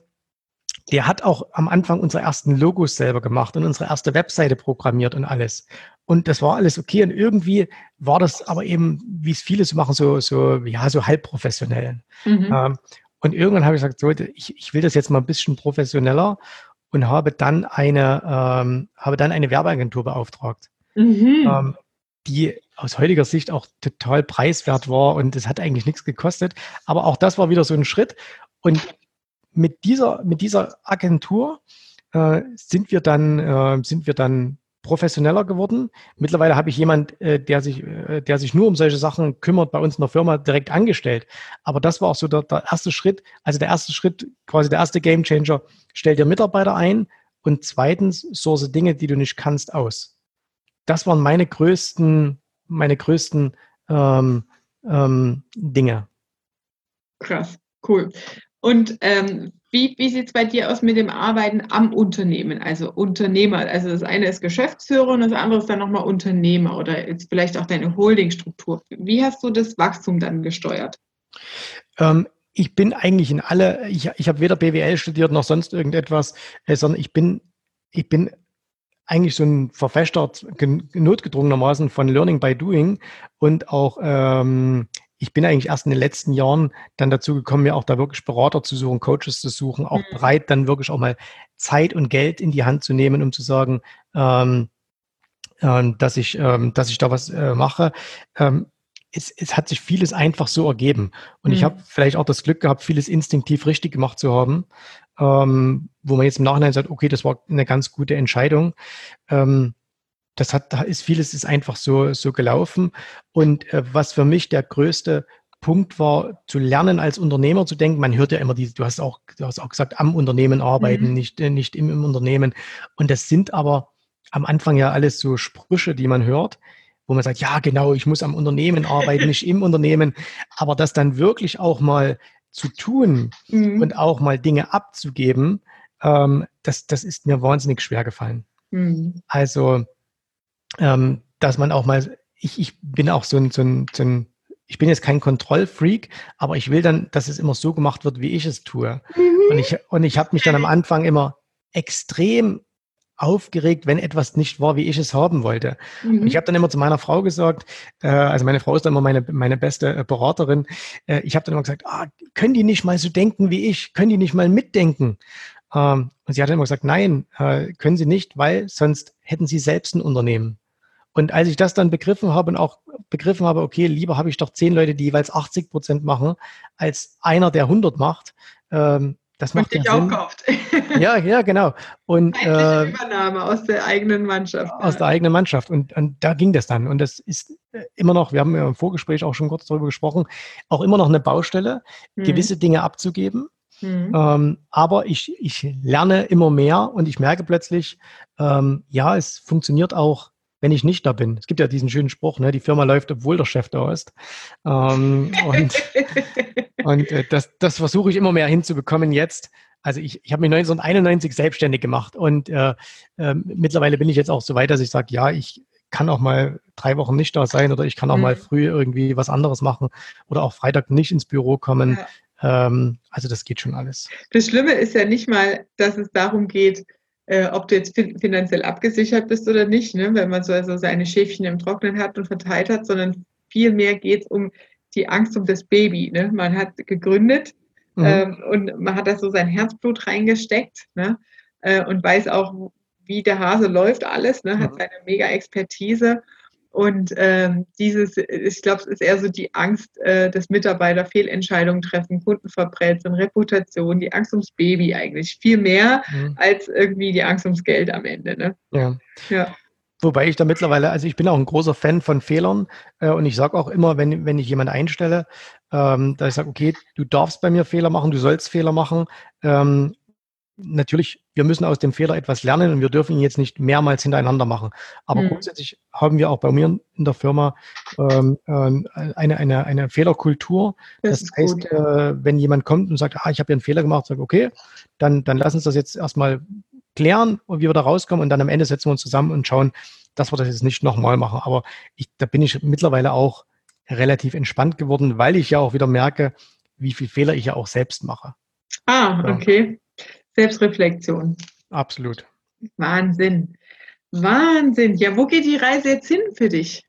der hat auch am Anfang unsere ersten Logos selber gemacht und unsere erste Webseite programmiert und alles. Und das war alles okay. Und irgendwie war das aber eben, wie es viele so machen, so, so, ja, so halb professionell. Mhm. Ähm, und irgendwann habe ich gesagt, so, ich, ich will das jetzt mal ein bisschen professioneller und habe dann eine, ähm, habe dann eine Werbeagentur beauftragt, Mhm. ähm, die aus heutiger Sicht auch total preiswert war und es hat eigentlich nichts gekostet. Aber auch das war wieder so ein Schritt. Und mit dieser, mit dieser Agentur äh, sind wir dann, äh, sind wir dann professioneller geworden. Mittlerweile habe ich jemand, äh, der sich, äh, der sich nur um solche Sachen kümmert, bei uns in der Firma direkt angestellt. Aber das war auch so der, der erste Schritt. Also der erste Schritt, quasi der erste Gamechanger: Stell dir Mitarbeiter ein und zweitens source Dinge, die du nicht kannst, aus. Das waren meine größten, meine größten ähm, ähm, Dinge. Krass, cool. Und ähm, wie, wie sieht es bei dir aus mit dem Arbeiten am Unternehmen, also Unternehmer? Also das eine ist Geschäftsführer und das andere ist dann nochmal Unternehmer oder jetzt vielleicht auch deine Holdingstruktur. Wie hast du das Wachstum dann gesteuert? Ähm, ich bin eigentlich in alle, ich, ich habe weder B W L studiert noch sonst irgendetwas, äh, sondern ich bin, ich bin eigentlich so ein Verfechter gen- notgedrungenermaßen von Learning by Doing und auch ähm, ich bin eigentlich erst in den letzten Jahren dann dazu gekommen, mir auch da wirklich Berater zu suchen, Coaches zu suchen, auch Mhm. bereit, dann wirklich auch mal Zeit und Geld in die Hand zu nehmen, um zu sagen, ähm, ähm, dass ich, ähm, dass ich da was äh, mache. Ähm, es, es hat sich vieles einfach so ergeben. Und ich habe Mhm. vielleicht auch das Glück gehabt, vieles instinktiv richtig gemacht zu haben, ähm, wo man jetzt im Nachhinein sagt, okay, das war eine ganz gute Entscheidung. Ähm, das hat, da ist vieles ist einfach so, so gelaufen. Und äh, was für mich der größte Punkt war, zu lernen, als Unternehmer zu denken. Man hört ja immer diese, du hast auch, du hast auch gesagt, am Unternehmen arbeiten, Mhm. nicht, äh, nicht im, im Unternehmen. Und das sind aber am Anfang ja alles so Sprüche, die man hört, wo man sagt, ja, genau, ich muss am Unternehmen arbeiten, nicht im Unternehmen. Aber das dann wirklich auch mal zu tun Mhm. und auch mal Dinge abzugeben, ähm, das, das ist mir wahnsinnig schwer gefallen. Mhm. Also, ähm, dass man auch mal, ich, ich bin auch so ein, so ein, so ein, ich bin jetzt kein Kontrollfreak, aber ich will dann, dass es immer so gemacht wird, wie ich es tue. Und Mhm. ich, und ich habe mich dann am Anfang immer extrem aufgeregt, wenn etwas nicht war, wie ich es haben wollte. Und ich Mhm. habe dann immer zu meiner Frau gesagt, äh, also meine Frau ist dann immer meine, meine beste äh, Beraterin, äh, ich habe dann immer gesagt, ah, können die nicht mal so denken wie ich? Können die nicht mal mitdenken? Ähm, und sie hat dann immer gesagt, nein, äh, können sie nicht, weil sonst hätten sie selbst ein Unternehmen. Und als ich das dann begriffen habe und auch begriffen habe, okay, lieber habe ich doch zehn Leute, die jeweils achtzig Prozent machen, als einer, der hundert macht, ähm, das Und macht ja dich Sinn. aufkauft. Ja, ja, genau. Und Zeitliche äh, Übernahme aus der eigenen Mannschaft. aus Ja. der eigenen Mannschaft. Und, und da ging das dann. Und das ist äh, immer noch, wir haben ja im Vorgespräch auch schon kurz darüber gesprochen, auch immer noch eine Baustelle, Mhm. gewisse Dinge abzugeben. Mhm. Ähm, aber ich, ich lerne immer mehr und ich merke plötzlich, ähm, ja, es funktioniert auch, wenn ich nicht da bin. Es gibt ja diesen schönen Spruch, ne, die Firma läuft, obwohl der Chef da ist. Ähm, und und äh, das, das versuche ich immer mehr hinzubekommen jetzt. Also ich, ich habe mich neunzehnhunderteinundneunzig selbstständig gemacht und äh, äh, mittlerweile bin ich jetzt auch so weit, dass ich sage, ja, ich kann auch mal drei Wochen nicht da sein oder ich kann auch mal Mhm. früh irgendwie was anderes machen oder auch Freitag nicht ins Büro kommen. Ja. Ähm, also das geht schon alles. Das Schlimme ist ja nicht mal, dass es darum geht, äh, ob du jetzt fin finanziell abgesichert bist oder nicht, ne? Wenn man so also seine Schäfchen im Trocknen hat und verteilt hat, sondern vielmehr geht es um die Angst um das Baby. Ne? Man hat gegründet Mhm. ähm, und man hat da so sein Herzblut reingesteckt, ne? Äh, und weiß auch, wie der Hase läuft alles, ne? Hat Mhm. seine mega Expertise. Und ähm, dieses, ich glaube, es ist eher so die Angst, äh, dass Mitarbeiter Fehlentscheidungen treffen, Kunden verprelzen, Reputation, die Angst ums Baby eigentlich. Viel mehr Mhm. als irgendwie die Angst ums Geld am Ende. Ne? Ja. Ja. Wobei ich da mittlerweile, also ich bin auch ein großer Fan von Fehlern äh, und ich sage auch immer, wenn, wenn ich jemanden einstelle, ähm, dass ich sage, okay, du darfst bei mir Fehler machen, du sollst Fehler machen. Ähm, natürlich, wir müssen aus dem Fehler etwas lernen und wir dürfen ihn jetzt nicht mehrmals hintereinander machen. Aber Hm. grundsätzlich haben wir auch bei mir in der Firma ähm, ähm, eine, eine, eine Fehlerkultur. Das Das ist gut, heißt, ja. äh, wenn jemand kommt und sagt, ah, ich habe hier einen Fehler gemacht, sage okay, dann, dann lass uns das jetzt erstmal klären und wie wir da rauskommen und dann am Ende setzen wir uns zusammen und schauen, dass wir das jetzt nicht nochmal machen. Aber ich, da bin ich mittlerweile auch relativ entspannt geworden, weil ich ja auch wieder merke, wie viel Fehler ich ja auch selbst mache. Ah, Ja, okay. Selbstreflexion. absolut. Wahnsinn. Wahnsinn. Ja, wo geht die Reise jetzt hin für dich?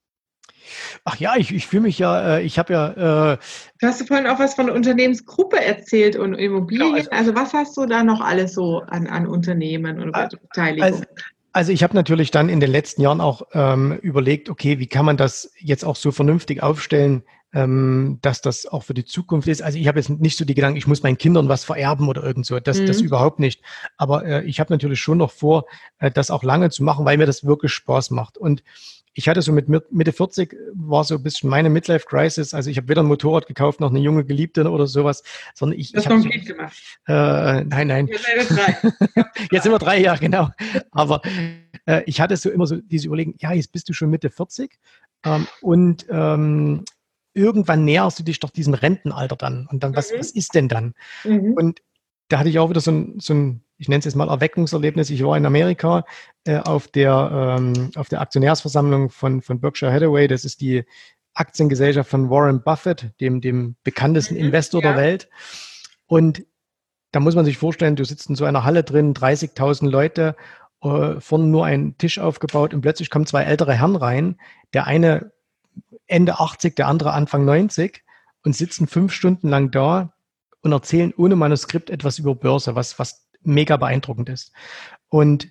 Ach ja, ich, ich fühle mich ja, äh, ich habe ja, äh, Du hast vorhin auch was von Unternehmensgruppe erzählt und genau, Immobilien. also, Also was hast du da noch alles so an, an Unternehmen und äh, Beteiligung? also, also ich habe natürlich dann in den letzten Jahren auch ähm, überlegt, okay, wie kann man das jetzt auch so vernünftig aufstellen, ähm, dass das auch für die Zukunft ist. Also ich habe jetzt nicht so die Gedanken, ich muss meinen Kindern was vererben oder irgend so, das, das Mhm. überhaupt nicht. Aber äh, ich habe natürlich schon noch vor, äh, das auch lange zu machen, weil mir das wirklich Spaß macht. Und ich hatte so mit Mitte vierzig war so ein bisschen meine Midlife-Crisis. Also ich habe weder ein Motorrad gekauft noch eine junge Geliebte oder sowas, sondern ich, Du ich hast noch hatte ein so, Kind gemacht. äh, nein, nein. Ihr seid jetzt drei. Ich hab Jetzt sind wir gefragt. drei Jahre, genau. Aber äh, ich hatte so immer so diese Überlegung, ja, jetzt bist du schon Mitte vierzig ähm, und ähm, irgendwann näherst du dich doch diesem Rentenalter dann. Und dann, was, was Mhm. ist denn dann? Mhm. Und da hatte ich auch wieder so ein, so ein ich nenne es jetzt mal Erweckungserlebnis. Ich war in Amerika äh, auf, der, ähm, auf der Aktionärsversammlung von, von Berkshire Hathaway. Das ist die Aktiengesellschaft von Warren Buffett, dem, dem bekanntesten Mhm. Investor der Ja. Welt. Und da muss man sich vorstellen, du sitzt in so einer Halle drin, dreißigtausend Leute, äh, vorne nur ein Tisch aufgebaut und plötzlich kommen zwei ältere Herren rein. Der eine Ende achtzig, der andere Anfang neunzig und sitzen fünf Stunden lang da und erzählen ohne Manuskript etwas über Börse, was, was mega beeindruckend ist. Und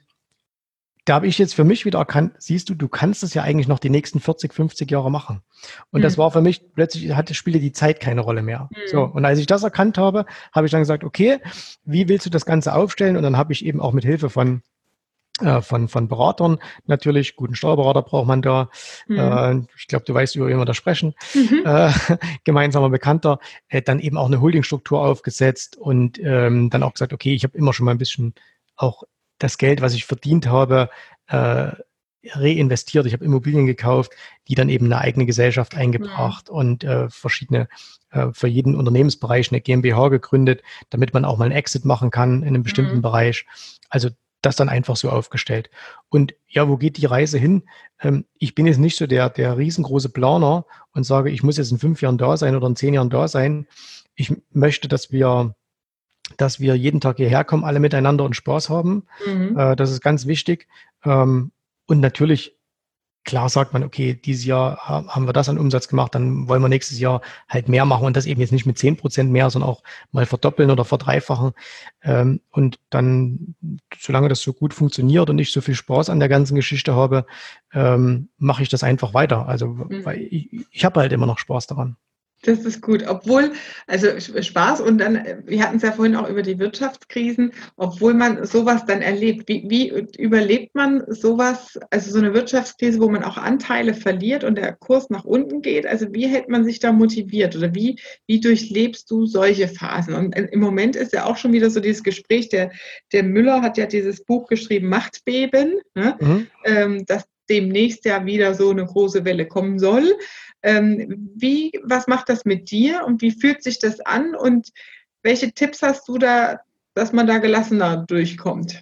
da habe ich jetzt für mich wieder erkannt, siehst du, du kannst es ja eigentlich noch die nächsten vierzig, fünfzig Jahre machen. Und das war Mhm. für mich, plötzlich hatte, spielte die Zeit keine Rolle mehr. So, Mhm. und als ich das erkannt habe, habe ich dann gesagt, okay, wie willst du das Ganze aufstellen? Und dann habe ich eben auch mit Hilfe von äh, von, von Beratern natürlich, guten Steuerberater braucht man da. Mhm. Äh, ich glaube, du weißt, über wen wir da sprechen. Mhm. Äh, gemeinsamer Bekannter, äh, dann eben auch eine Holdingstruktur aufgesetzt und ähm, dann auch gesagt, okay, ich habe immer schon mal ein bisschen auch das Geld, was ich verdient habe, äh, reinvestiert. Ich habe Immobilien gekauft, die dann eben eine eigene Gesellschaft Mhm. eingebracht und äh, verschiedene äh, für jeden Unternehmensbereich eine GmbH gegründet, damit man auch mal einen Exit machen kann in einem bestimmten Mhm. Bereich. Also das dann einfach so aufgestellt. Und ja, wo geht die Reise hin? Ähm, ich bin jetzt nicht so der, der riesengroße Planer und sage, ich muss jetzt in fünf Jahren da sein oder in zehn Jahren da sein. Ich möchte, dass wir, dass wir jeden Tag hierher kommen, alle miteinander und Spaß haben. Mhm. Äh, das ist ganz wichtig. Ähm, und natürlich, klar sagt man, okay, dieses Jahr haben wir das an Umsatz gemacht, dann wollen wir nächstes Jahr halt mehr machen und das eben jetzt nicht mit zehn Prozent mehr, sondern auch mal verdoppeln oder verdreifachen. Ähm, und dann, solange das so gut funktioniert und ich so viel Spaß an der ganzen Geschichte habe, ähm, mache ich das einfach weiter. Also, weil Mhm. ich, ich habe halt immer noch Spaß daran. Das ist gut. Obwohl, also Spaß und dann, wir hatten es ja vorhin auch über die Wirtschaftskrisen, obwohl man sowas dann erlebt. Wie, wie überlebt man sowas, also so eine Wirtschaftskrise, wo man auch Anteile verliert und der Kurs nach unten geht? Also wie hält man sich da motiviert oder wie, wie durchlebst du solche Phasen? Und im Moment ist ja auch schon wieder so dieses Gespräch, der, der Müller hat ja dieses Buch geschrieben, Machtbeben, ne? Mhm. ähm, dass demnächst ja wieder so eine große Welle kommen soll. Ähm, wie, was macht das mit dir und wie fühlt sich das an und welche Tipps hast du da, dass man da gelassener durchkommt?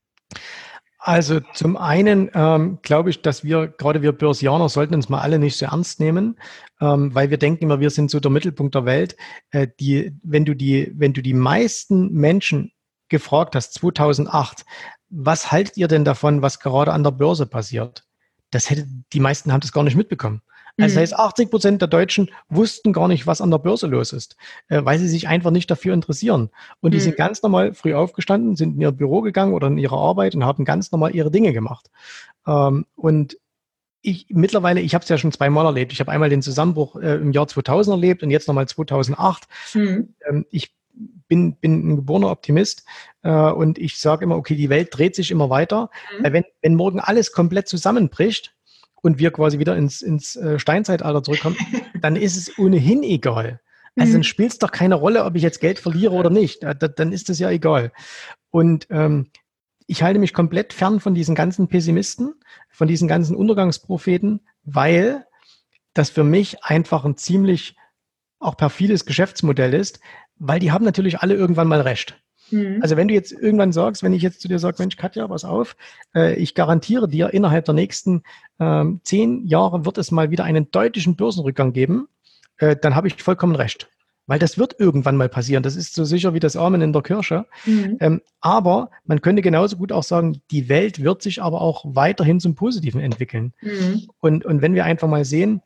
Also zum einen ähm, glaube ich, dass wir, gerade wir Börsianer, sollten uns mal alle nicht so ernst nehmen, ähm, weil wir denken immer, wir sind so der Mittelpunkt der Welt. Äh, die, wenn du die, wenn du die meisten Menschen gefragt hast, zweitausendacht, was haltet ihr denn davon, was gerade an der Börse passiert? Das hätte, die meisten haben das gar nicht mitbekommen. Also das heißt, Mhm. achtzig Prozent der Deutschen wussten gar nicht, was an der Börse los ist, äh, weil sie sich einfach nicht dafür interessieren. Und die sind Mhm. ganz normal früh aufgestanden, sind in ihr Büro gegangen oder in ihre Arbeit und haben ganz normal ihre Dinge gemacht. Ähm, und ich mittlerweile, ich habe es ja schon zweimal erlebt. Ich habe einmal den Zusammenbruch äh, im Jahr zweitausend erlebt und jetzt nochmal zweitausendacht. Mhm. Ähm, ich bin, bin ein geborener Optimist äh, und ich sage immer, okay, die Welt dreht sich immer weiter. Weil wenn, wenn morgen alles komplett zusammenbricht und wir quasi wieder ins, ins äh, Steinzeitalter zurückkommen, dann ist es ohnehin egal. Also dann Mhm. spielt es doch keine Rolle, ob ich jetzt Geld verliere oder nicht. Da, da, dann ist es ja egal. Und ähm, ich halte mich komplett fern von diesen ganzen Pessimisten, von diesen ganzen Untergangspropheten, weil das für mich einfach ein ziemlich auch perfides Geschäftsmodell ist, weil die haben natürlich alle irgendwann mal recht. Mhm. Also wenn du jetzt irgendwann sagst, wenn ich jetzt zu dir sage, Mensch, Katja, pass auf, äh, ich garantiere dir, innerhalb der nächsten ähm, zehn Jahre wird es mal wieder einen deutlichen Börsenrückgang geben, äh, dann habe ich vollkommen recht. Weil das wird irgendwann mal passieren. Das ist so sicher wie das Amen in der Kirche. Mhm. Ähm, aber man könnte genauso gut auch sagen, die Welt wird sich aber auch weiterhin zum Positiven entwickeln. Mhm. Und, und wenn wir einfach mal sehen,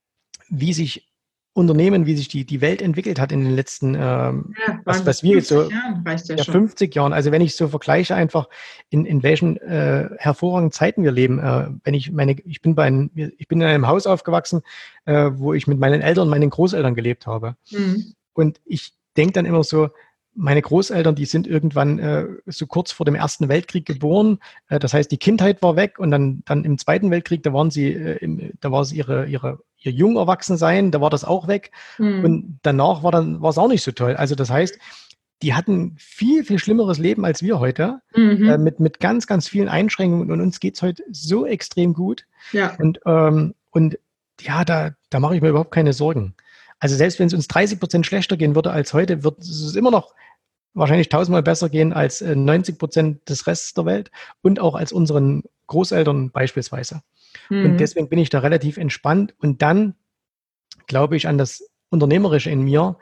wie sich Unternehmen, wie sich die, die Welt entwickelt hat in den letzten, ähm, Ja, was, waren das was wir jetzt fünfzig so, Jahren, reicht ja ja, schon. fünfzig Jahren, also wenn ich so vergleiche einfach, in, in welchen äh, hervorragenden Zeiten wir leben, äh, wenn ich meine, ich bin bei einem, ich bin in einem Haus aufgewachsen, äh, wo ich mit meinen Eltern und meinen Großeltern gelebt habe. Mhm. Und ich denke dann immer so, meine Großeltern, die sind irgendwann äh, so kurz vor dem Ersten Weltkrieg geboren. Äh, das heißt, die Kindheit war weg und dann, dann im Zweiten Weltkrieg, da waren sie, äh, im, da war es ihre, ihre, ihr jung Erwachsensein, da war das auch weg. Mhm. Und danach war dann, war es auch nicht so toll. Also das heißt, die hatten viel, viel schlimmeres Leben als wir heute, äh, Mhm. mit, mit ganz, ganz vielen Einschränkungen. Und uns geht es heute so extrem gut. Ja. Und, ähm, und ja, da, da mache ich mir überhaupt keine Sorgen. Also selbst wenn es uns dreißig Prozent schlechter gehen würde als heute, wird es immer noch wahrscheinlich tausendmal besser gehen als äh, neunzig Prozent des Restes der Welt und auch als unseren Großeltern beispielsweise. Und Mhm. deswegen bin ich da relativ entspannt. Und dann glaube ich an das Unternehmerische in mir.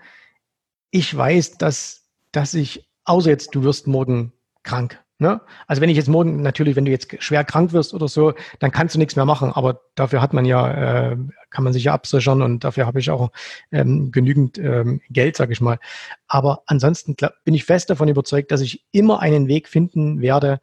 Ich weiß, dass, dass ich, außer jetzt, du wirst morgen krank. Ne? Also wenn ich jetzt morgen, natürlich, wenn du jetzt schwer krank wirst oder so, dann kannst du nichts mehr machen. Aber dafür hat man ja, äh, kann man sich ja absichern und dafür habe ich auch ähm, genügend ähm, Geld, sage ich mal. Aber ansonsten glaub, bin ich fest davon überzeugt, dass ich immer einen Weg finden werde,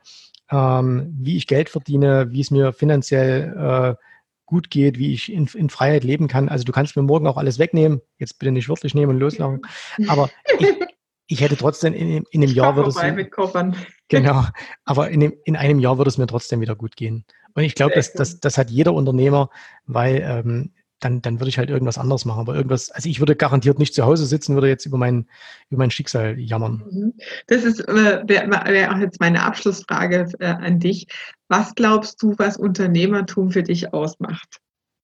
ähm, wie ich Geld verdiene, wie es mir finanziell äh, gut geht, wie ich in, in Freiheit leben kann. Also du kannst mir morgen auch alles wegnehmen. Jetzt bitte nicht wörtlich nehmen und loslachen. Aber ich, ich hätte trotzdem in, in einem Ich Jahr komme würde es, vorbei mit Koffern. genau, aber in, dem, in einem Jahr würde es mir trotzdem wieder gut gehen. Und ich glaube, Sehr das, gut. das, das hat jeder Unternehmer, weil ähm, dann, dann würde ich halt irgendwas anderes machen. Aber irgendwas, also ich würde garantiert nicht zu Hause sitzen, würde jetzt über mein, über mein Schicksal jammern. Mhm. Das ist, äh, wäre wär auch jetzt meine Abschlussfrage äh, an dich. Was glaubst du, was Unternehmertum für dich ausmacht?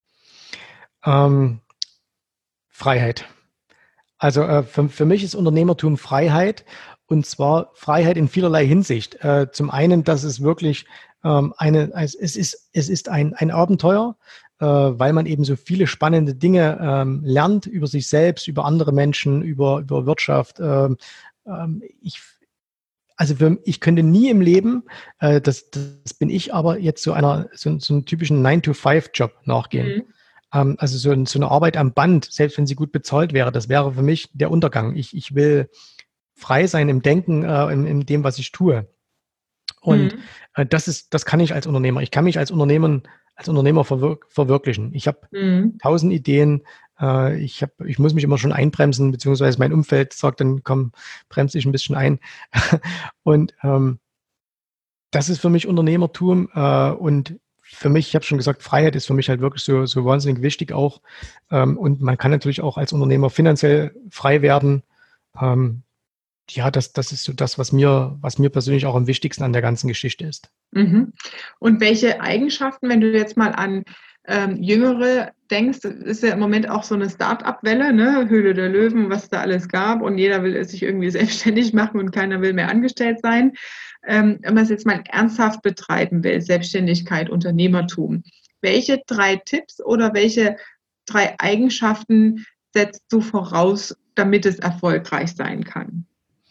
Ähm, Freiheit. Also äh, für, für mich ist Unternehmertum Freiheit und zwar Freiheit in vielerlei Hinsicht. Äh, zum einen, dass es wirklich ähm, eine, es es ist, es ist ein, ein Abenteuer, äh, weil man eben so viele spannende Dinge ähm, lernt über sich selbst, über andere Menschen, über, über Wirtschaft. Ähm, ähm, ich, also für, ich könnte nie im Leben, äh, das, das bin ich aber jetzt so einer, so, so einem typischen nine to five Job nachgehen. Mhm. Ähm, also so, so eine Arbeit am Band, selbst wenn sie gut bezahlt wäre, das wäre für mich der Untergang. Ich, ich will frei sein im Denken, äh, in, in dem, was ich tue. Und Mhm. äh, das ist, das kann ich als Unternehmer. Ich kann mich als Unternehmer, als Unternehmer verwirk verwirklichen. Ich habe Mhm. tausend Ideen. Äh, ich hab, ich muss mich immer schon einbremsen, beziehungsweise mein Umfeld sagt dann, komm, bremse dich ein bisschen ein. Und ähm, das ist für mich Unternehmertum äh, und für mich, ich habe schon gesagt, Freiheit ist für mich halt wirklich so, so wahnsinnig wichtig auch. Ähm, und man kann natürlich auch als Unternehmer finanziell frei werden. Ähm, ja, das, das ist so das, was mir, was mir persönlich auch am wichtigsten an der ganzen Geschichte ist. Mhm. Und welche Eigenschaften, wenn du jetzt mal an ähm, Jüngere denkst, ist ja im Moment auch so eine Start-up-Welle, ne? Höhle der Löwen, was da alles gab und jeder will sich irgendwie selbstständig machen und keiner will mehr angestellt sein. Ähm, wenn man es jetzt mal ernsthaft betreiben will, Selbstständigkeit, Unternehmertum, welche drei Tipps oder welche drei Eigenschaften setzt du voraus, damit es erfolgreich sein kann?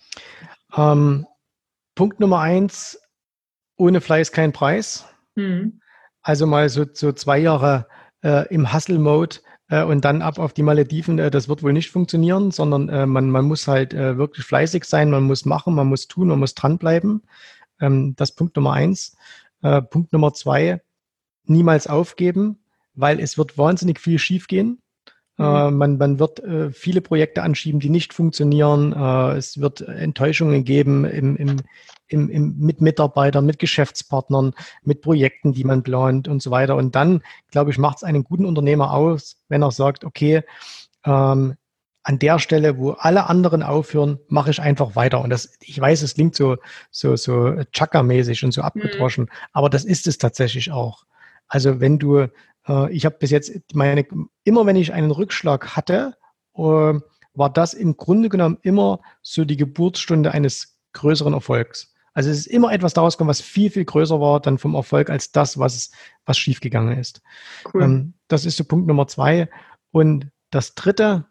Ähm, Punkt Nummer eins, ohne Fleiß kein Preis. Hm. Also mal so, so zwei Jahre äh, im Hustle-Mode äh, und dann ab auf die Malediven, äh, das wird wohl nicht funktionieren, sondern äh, man, man muss halt äh, wirklich fleißig sein, man muss machen, man muss tun, man muss dranbleiben. Ähm, das ist Punkt Nummer eins. Äh, Punkt Nummer zwei, niemals aufgeben, weil es wird wahnsinnig viel schiefgehen. Hm. Äh, man, man wird äh, viele Projekte anschieben, die nicht funktionieren. Äh, es wird Enttäuschungen geben im, im, im, im, mit Mitarbeitern, mit Geschäftspartnern, mit Projekten, die man plant und so weiter. Und dann, glaube ich, macht es einen guten Unternehmer aus, wenn er sagt, okay, ähm, an der Stelle, wo alle anderen aufhören, mache ich einfach weiter. Und das, ich weiß, es klingt so, so, so Chaka-mäßig und so Hm. abgedroschen, aber das ist es tatsächlich auch. Also wenn du, äh, ich habe bis jetzt meine, immer wenn ich einen Rückschlag hatte, äh, war das im Grunde genommen immer so die Geburtsstunde eines größeren Erfolgs. Also es ist immer etwas daraus gekommen, was viel, viel größer war dann vom Erfolg als das, was, was schiefgegangen ist. Cool. Ähm, das ist so Punkt Nummer zwei. Und das dritte,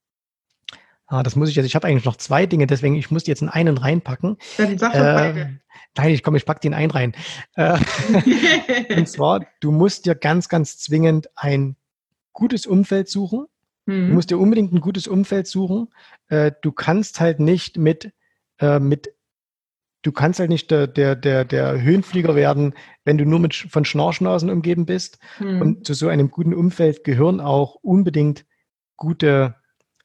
ah, das muss ich jetzt, ich habe eigentlich noch zwei Dinge, deswegen ich muss die jetzt in einen reinpacken. Dann sag doch Äh, beide. nein, ich komme, ich packe den einen rein. Äh, und zwar, du musst dir ganz, ganz zwingend ein gutes Umfeld suchen. Du Hm. musst dir unbedingt ein gutes Umfeld suchen. Äh, du kannst halt nicht mit, äh, mit, du kannst halt nicht der, der, der, der Höhenflieger werden, wenn du nur mit, von Schnarchnasen umgeben bist. Hm. Und zu so einem guten Umfeld gehören auch unbedingt gute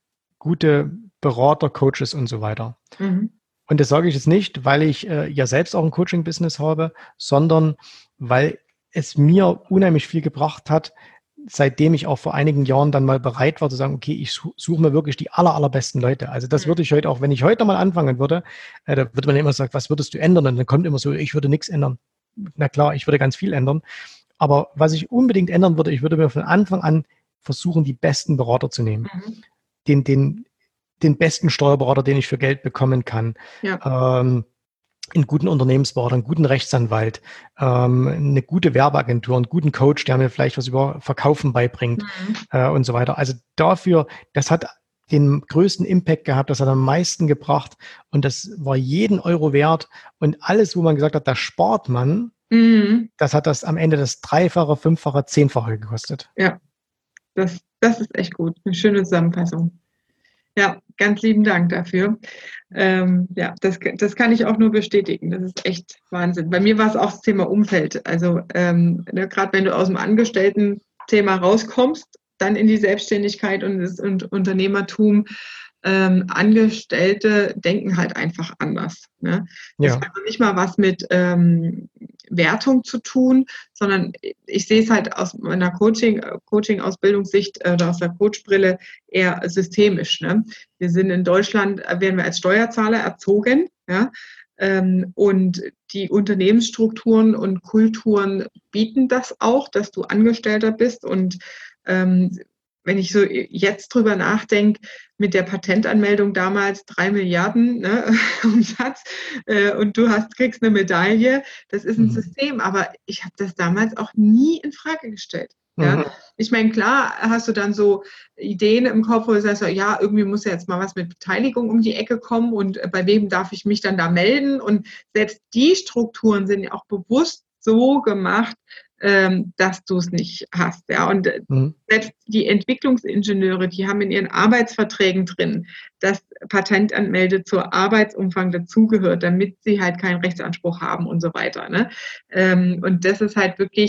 gute Berater, Coaches und so weiter. Mhm. Und das sage ich jetzt nicht, weil ich äh, ja selbst auch ein Coaching-Business habe, sondern weil es mir unheimlich viel gebracht hat, seitdem ich auch vor einigen Jahren dann mal bereit war zu sagen, okay, ich suche mir wirklich die aller, allerbesten Leute. Also das würde ich heute auch, wenn ich heute mal anfangen würde, äh, da würde man immer sagen, was würdest du ändern? Und dann kommt immer so, ich würde nichts ändern. Na klar, ich würde ganz viel ändern. Aber was ich unbedingt ändern würde, ich würde mir von Anfang an versuchen, die besten Berater zu nehmen. Mhm. Den, den, den besten Steuerberater, den ich für Geld bekommen kann. Ja. Ähm, einen guten Unternehmensberater, einen guten Rechtsanwalt, ähm, eine gute Werbeagentur, einen guten Coach, der mir vielleicht was über Verkaufen beibringt Mhm. äh, und so weiter. Also dafür, das hat den größten Impact gehabt, das hat am meisten gebracht und das war jeden Euro wert und alles, wo man gesagt hat, da spart man, Mhm. das hat das am Ende das Dreifache, Fünffache, Zehnfache gekostet. Ja, das, das ist echt gut. Eine schöne Zusammenfassung. Ja, ganz lieben Dank dafür. Ähm, ja, das, das kann ich auch nur bestätigen. Das ist echt Wahnsinn. Bei mir war es auch das Thema Umfeld. Also ähm, ne, gerade wenn du aus dem Angestellten-Thema rauskommst, dann in die Selbstständigkeit und das und Unternehmertum. Ähm, Angestellte denken halt einfach anders. Ne? Das Ja. hat nicht mal was mit ähm, Wertung zu tun, sondern ich sehe es halt aus meiner Coaching, Coaching-Ausbildungssicht äh, oder aus der Coachbrille eher systemisch. Ne? Wir sind in Deutschland, werden wir als Steuerzahler erzogen, ja? Ähm, und die Unternehmensstrukturen und Kulturen bieten das auch, dass du Angestellter bist. Und ähm, wenn ich so jetzt drüber nachdenke, mit der Patentanmeldung damals drei Milliarden ne, Umsatz äh, und du hast, kriegst eine Medaille, das ist ein Mhm. System, aber ich habe das damals auch nie in Frage gestellt. Ja, Mhm. ich meine, klar hast du dann so Ideen im Kopf, wo du sagst, ja, irgendwie muss ja jetzt mal was mit Beteiligung um die Ecke kommen und bei wem darf ich mich dann da melden? Und selbst die Strukturen sind ja auch bewusst so gemacht, ähm, dass du es nicht hast. Ja, und Mhm. selbst die Entwicklungsingenieure, die haben in ihren Arbeitsverträgen drin, dass Patentanmelde zur Arbeitsumfang dazugehört, damit sie halt keinen Rechtsanspruch haben und so weiter. Ne? Ähm, und das ist halt wirklich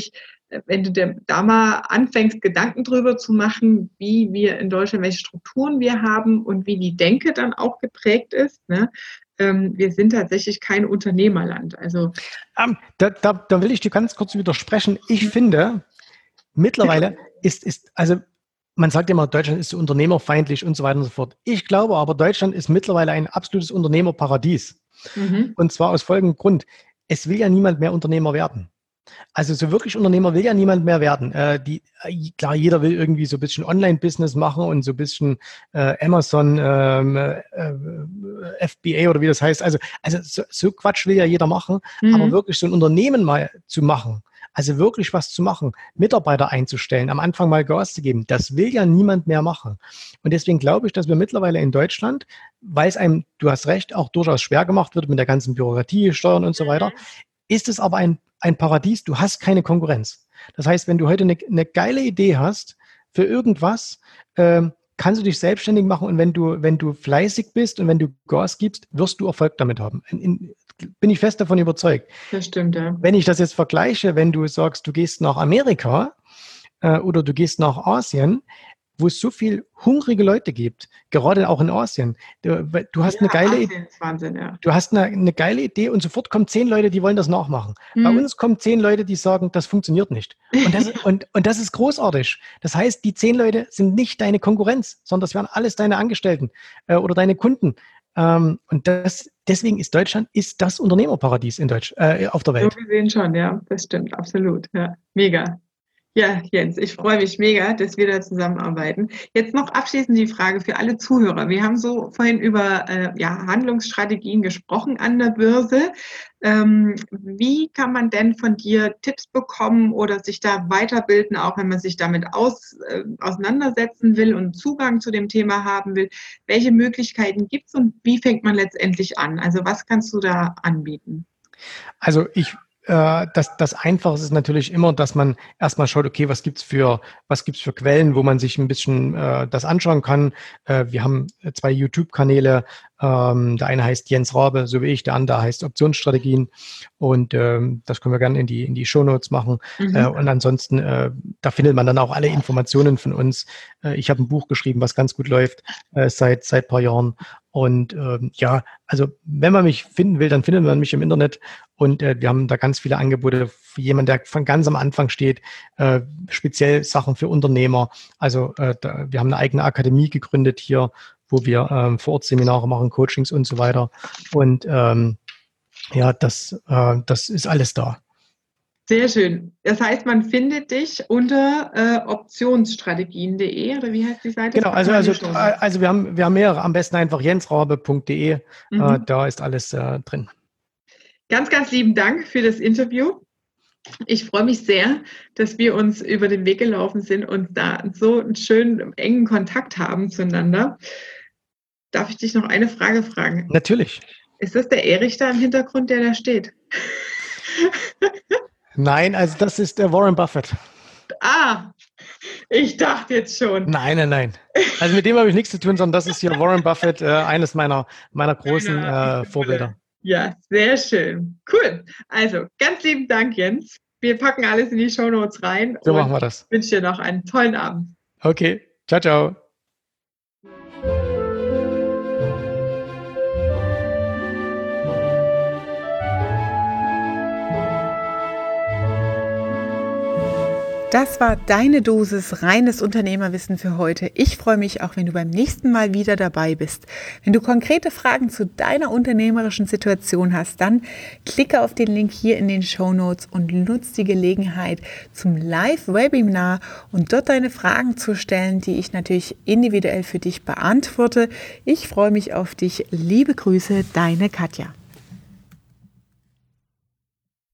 wenn du dir da mal anfängst, Gedanken drüber zu machen, wie wir in Deutschland, welche Strukturen wir haben und wie die Denke dann auch geprägt ist, ne? Ähm, wir sind tatsächlich kein Unternehmerland. Also Ähm, da, da, da will ich dir ganz kurz widersprechen. Ich finde, mittlerweile ist, ist, also man sagt immer, Deutschland ist so unternehmerfeindlich und so weiter und so fort. Ich glaube aber, Deutschland ist mittlerweile ein absolutes Unternehmerparadies. Mhm. Und zwar aus folgendem Grund. Es will ja niemand mehr Unternehmer werden. Also so wirklich Unternehmer will ja niemand mehr werden. Äh, die, klar, jeder will irgendwie so ein bisschen Online-Business machen und so ein bisschen äh, Amazon, ähm, äh, F B A oder wie das heißt. Also, also so, so Quatsch will ja jeder machen, Mhm. aber wirklich so ein Unternehmen mal zu machen, also wirklich was zu machen, Mitarbeiter einzustellen, am Anfang mal Gas zu geben, das will ja niemand mehr machen. Und deswegen glaube ich, dass wir mittlerweile in Deutschland, weil es einem, du hast recht, auch durchaus schwer gemacht wird mit der ganzen Bürokratie, Steuern und so weiter, ist es aber ein, ein Paradies. Du hast keine Konkurrenz. Das heißt, wenn du heute eine, eine geile Idee hast für irgendwas, ähm, kannst du dich selbstständig machen und wenn du, wenn du fleißig bist und wenn du Gas gibst, wirst du Erfolg damit haben. In, in, bin ich fest davon überzeugt. Das stimmt, ja. Wenn ich das jetzt vergleiche, wenn du sagst, du gehst nach Amerika äh, oder du gehst nach Asien, wo es so viel hungrige Leute gibt, gerade auch in Asien. Du, du hast ja, eine geile Idee. Wahnsinn, ja. Du hast eine, eine geile Idee und sofort kommen zehn Leute, die wollen das nachmachen. Mhm. Bei uns kommen zehn Leute, die sagen, das funktioniert nicht. Und das, und, und das ist großartig. Das heißt, die zehn Leute sind nicht deine Konkurrenz, sondern das wären alles deine Angestellten äh, oder deine Kunden. Ähm, und das, deswegen ist Deutschland ist das Unternehmerparadies in Deutsch, äh, auf der Welt. So gesehen schon, ja, das stimmt, absolut. Ja, mega. Ja, Jens, ich freue mich mega, dass wir da zusammenarbeiten. Jetzt noch abschließend die Frage für alle Zuhörer. Wir haben so vorhin über äh, ja, Handlungsstrategien gesprochen an der Börse. Ähm, wie kann man denn von dir Tipps bekommen oder sich da weiterbilden, auch wenn man sich damit aus, äh, auseinandersetzen will und Zugang zu dem Thema haben will? Welche Möglichkeiten gibt es und wie fängt man letztendlich an? Also was kannst du da anbieten? Also ich Das, das Einfachste ist natürlich immer, dass man erstmal schaut, okay, was gibt's für, was gibt's für Quellen, wo man sich ein bisschen äh, das anschauen kann. Äh, wir haben zwei YouTube-Kanäle. Ähm, der eine heißt Jens Rabe, so wie ich, der andere heißt Optionsstrategien. Und ähm, das können wir gerne in die, in die Shownotes machen. Mhm. Äh, und ansonsten, äh, da findet man dann auch alle Informationen von uns. Äh, ich habe ein Buch geschrieben, was ganz gut läuft, äh, seit, seit ein paar Jahren. Und ähm, ja, also wenn man mich finden will, dann findet man mich im Internet. Und äh, wir haben da ganz viele Angebote für jemanden, der von ganz am Anfang steht, äh, speziell Sachen für Unternehmer. Also äh, da, wir haben eine eigene Akademie gegründet hier, wo wir ähm, vor Ort Seminare machen, Coachings und so weiter. Und ähm, ja, das, äh, das ist alles da. Sehr schön. Das heißt, man findet dich unter äh, optionsstrategien punkt de oder wie heißt die Seite? Genau, also, also, also wir haben, wir haben mehrere, am besten einfach jensrabe punkt de, mhm. äh, da ist alles äh, drin. Ganz, ganz lieben Dank für das Interview. Ich freue mich sehr, dass wir uns über den Weg gelaufen sind und da so einen schönen, engen Kontakt haben zueinander. Darf ich dich noch eine Frage fragen? Natürlich. Ist das der Erich da im Hintergrund, der da steht? Nein, also das ist der Warren Buffett. Ah, ich dachte jetzt schon. Nein, nein, nein. Also mit dem habe ich nichts zu tun, sondern das ist hier Warren Buffett, äh, eines meiner, meiner großen äh, Vorbilder. Ja, sehr schön. Cool. Also, ganz lieben Dank, Jens. Wir packen alles in die Shownotes rein. So machen wir das. Ich wünsche dir noch einen tollen Abend. Okay. Ciao, ciao. Das war deine Dosis reines Unternehmerwissen für heute. Ich freue mich auch, wenn du beim nächsten Mal wieder dabei bist. Wenn du konkrete Fragen zu deiner unternehmerischen Situation hast, dann klicke auf den Link hier in den Shownotes und nutze die Gelegenheit zum Live-Webinar und dort deine Fragen zu stellen, die ich natürlich individuell für dich beantworte. Ich freue mich auf dich. Liebe Grüße, deine Katja.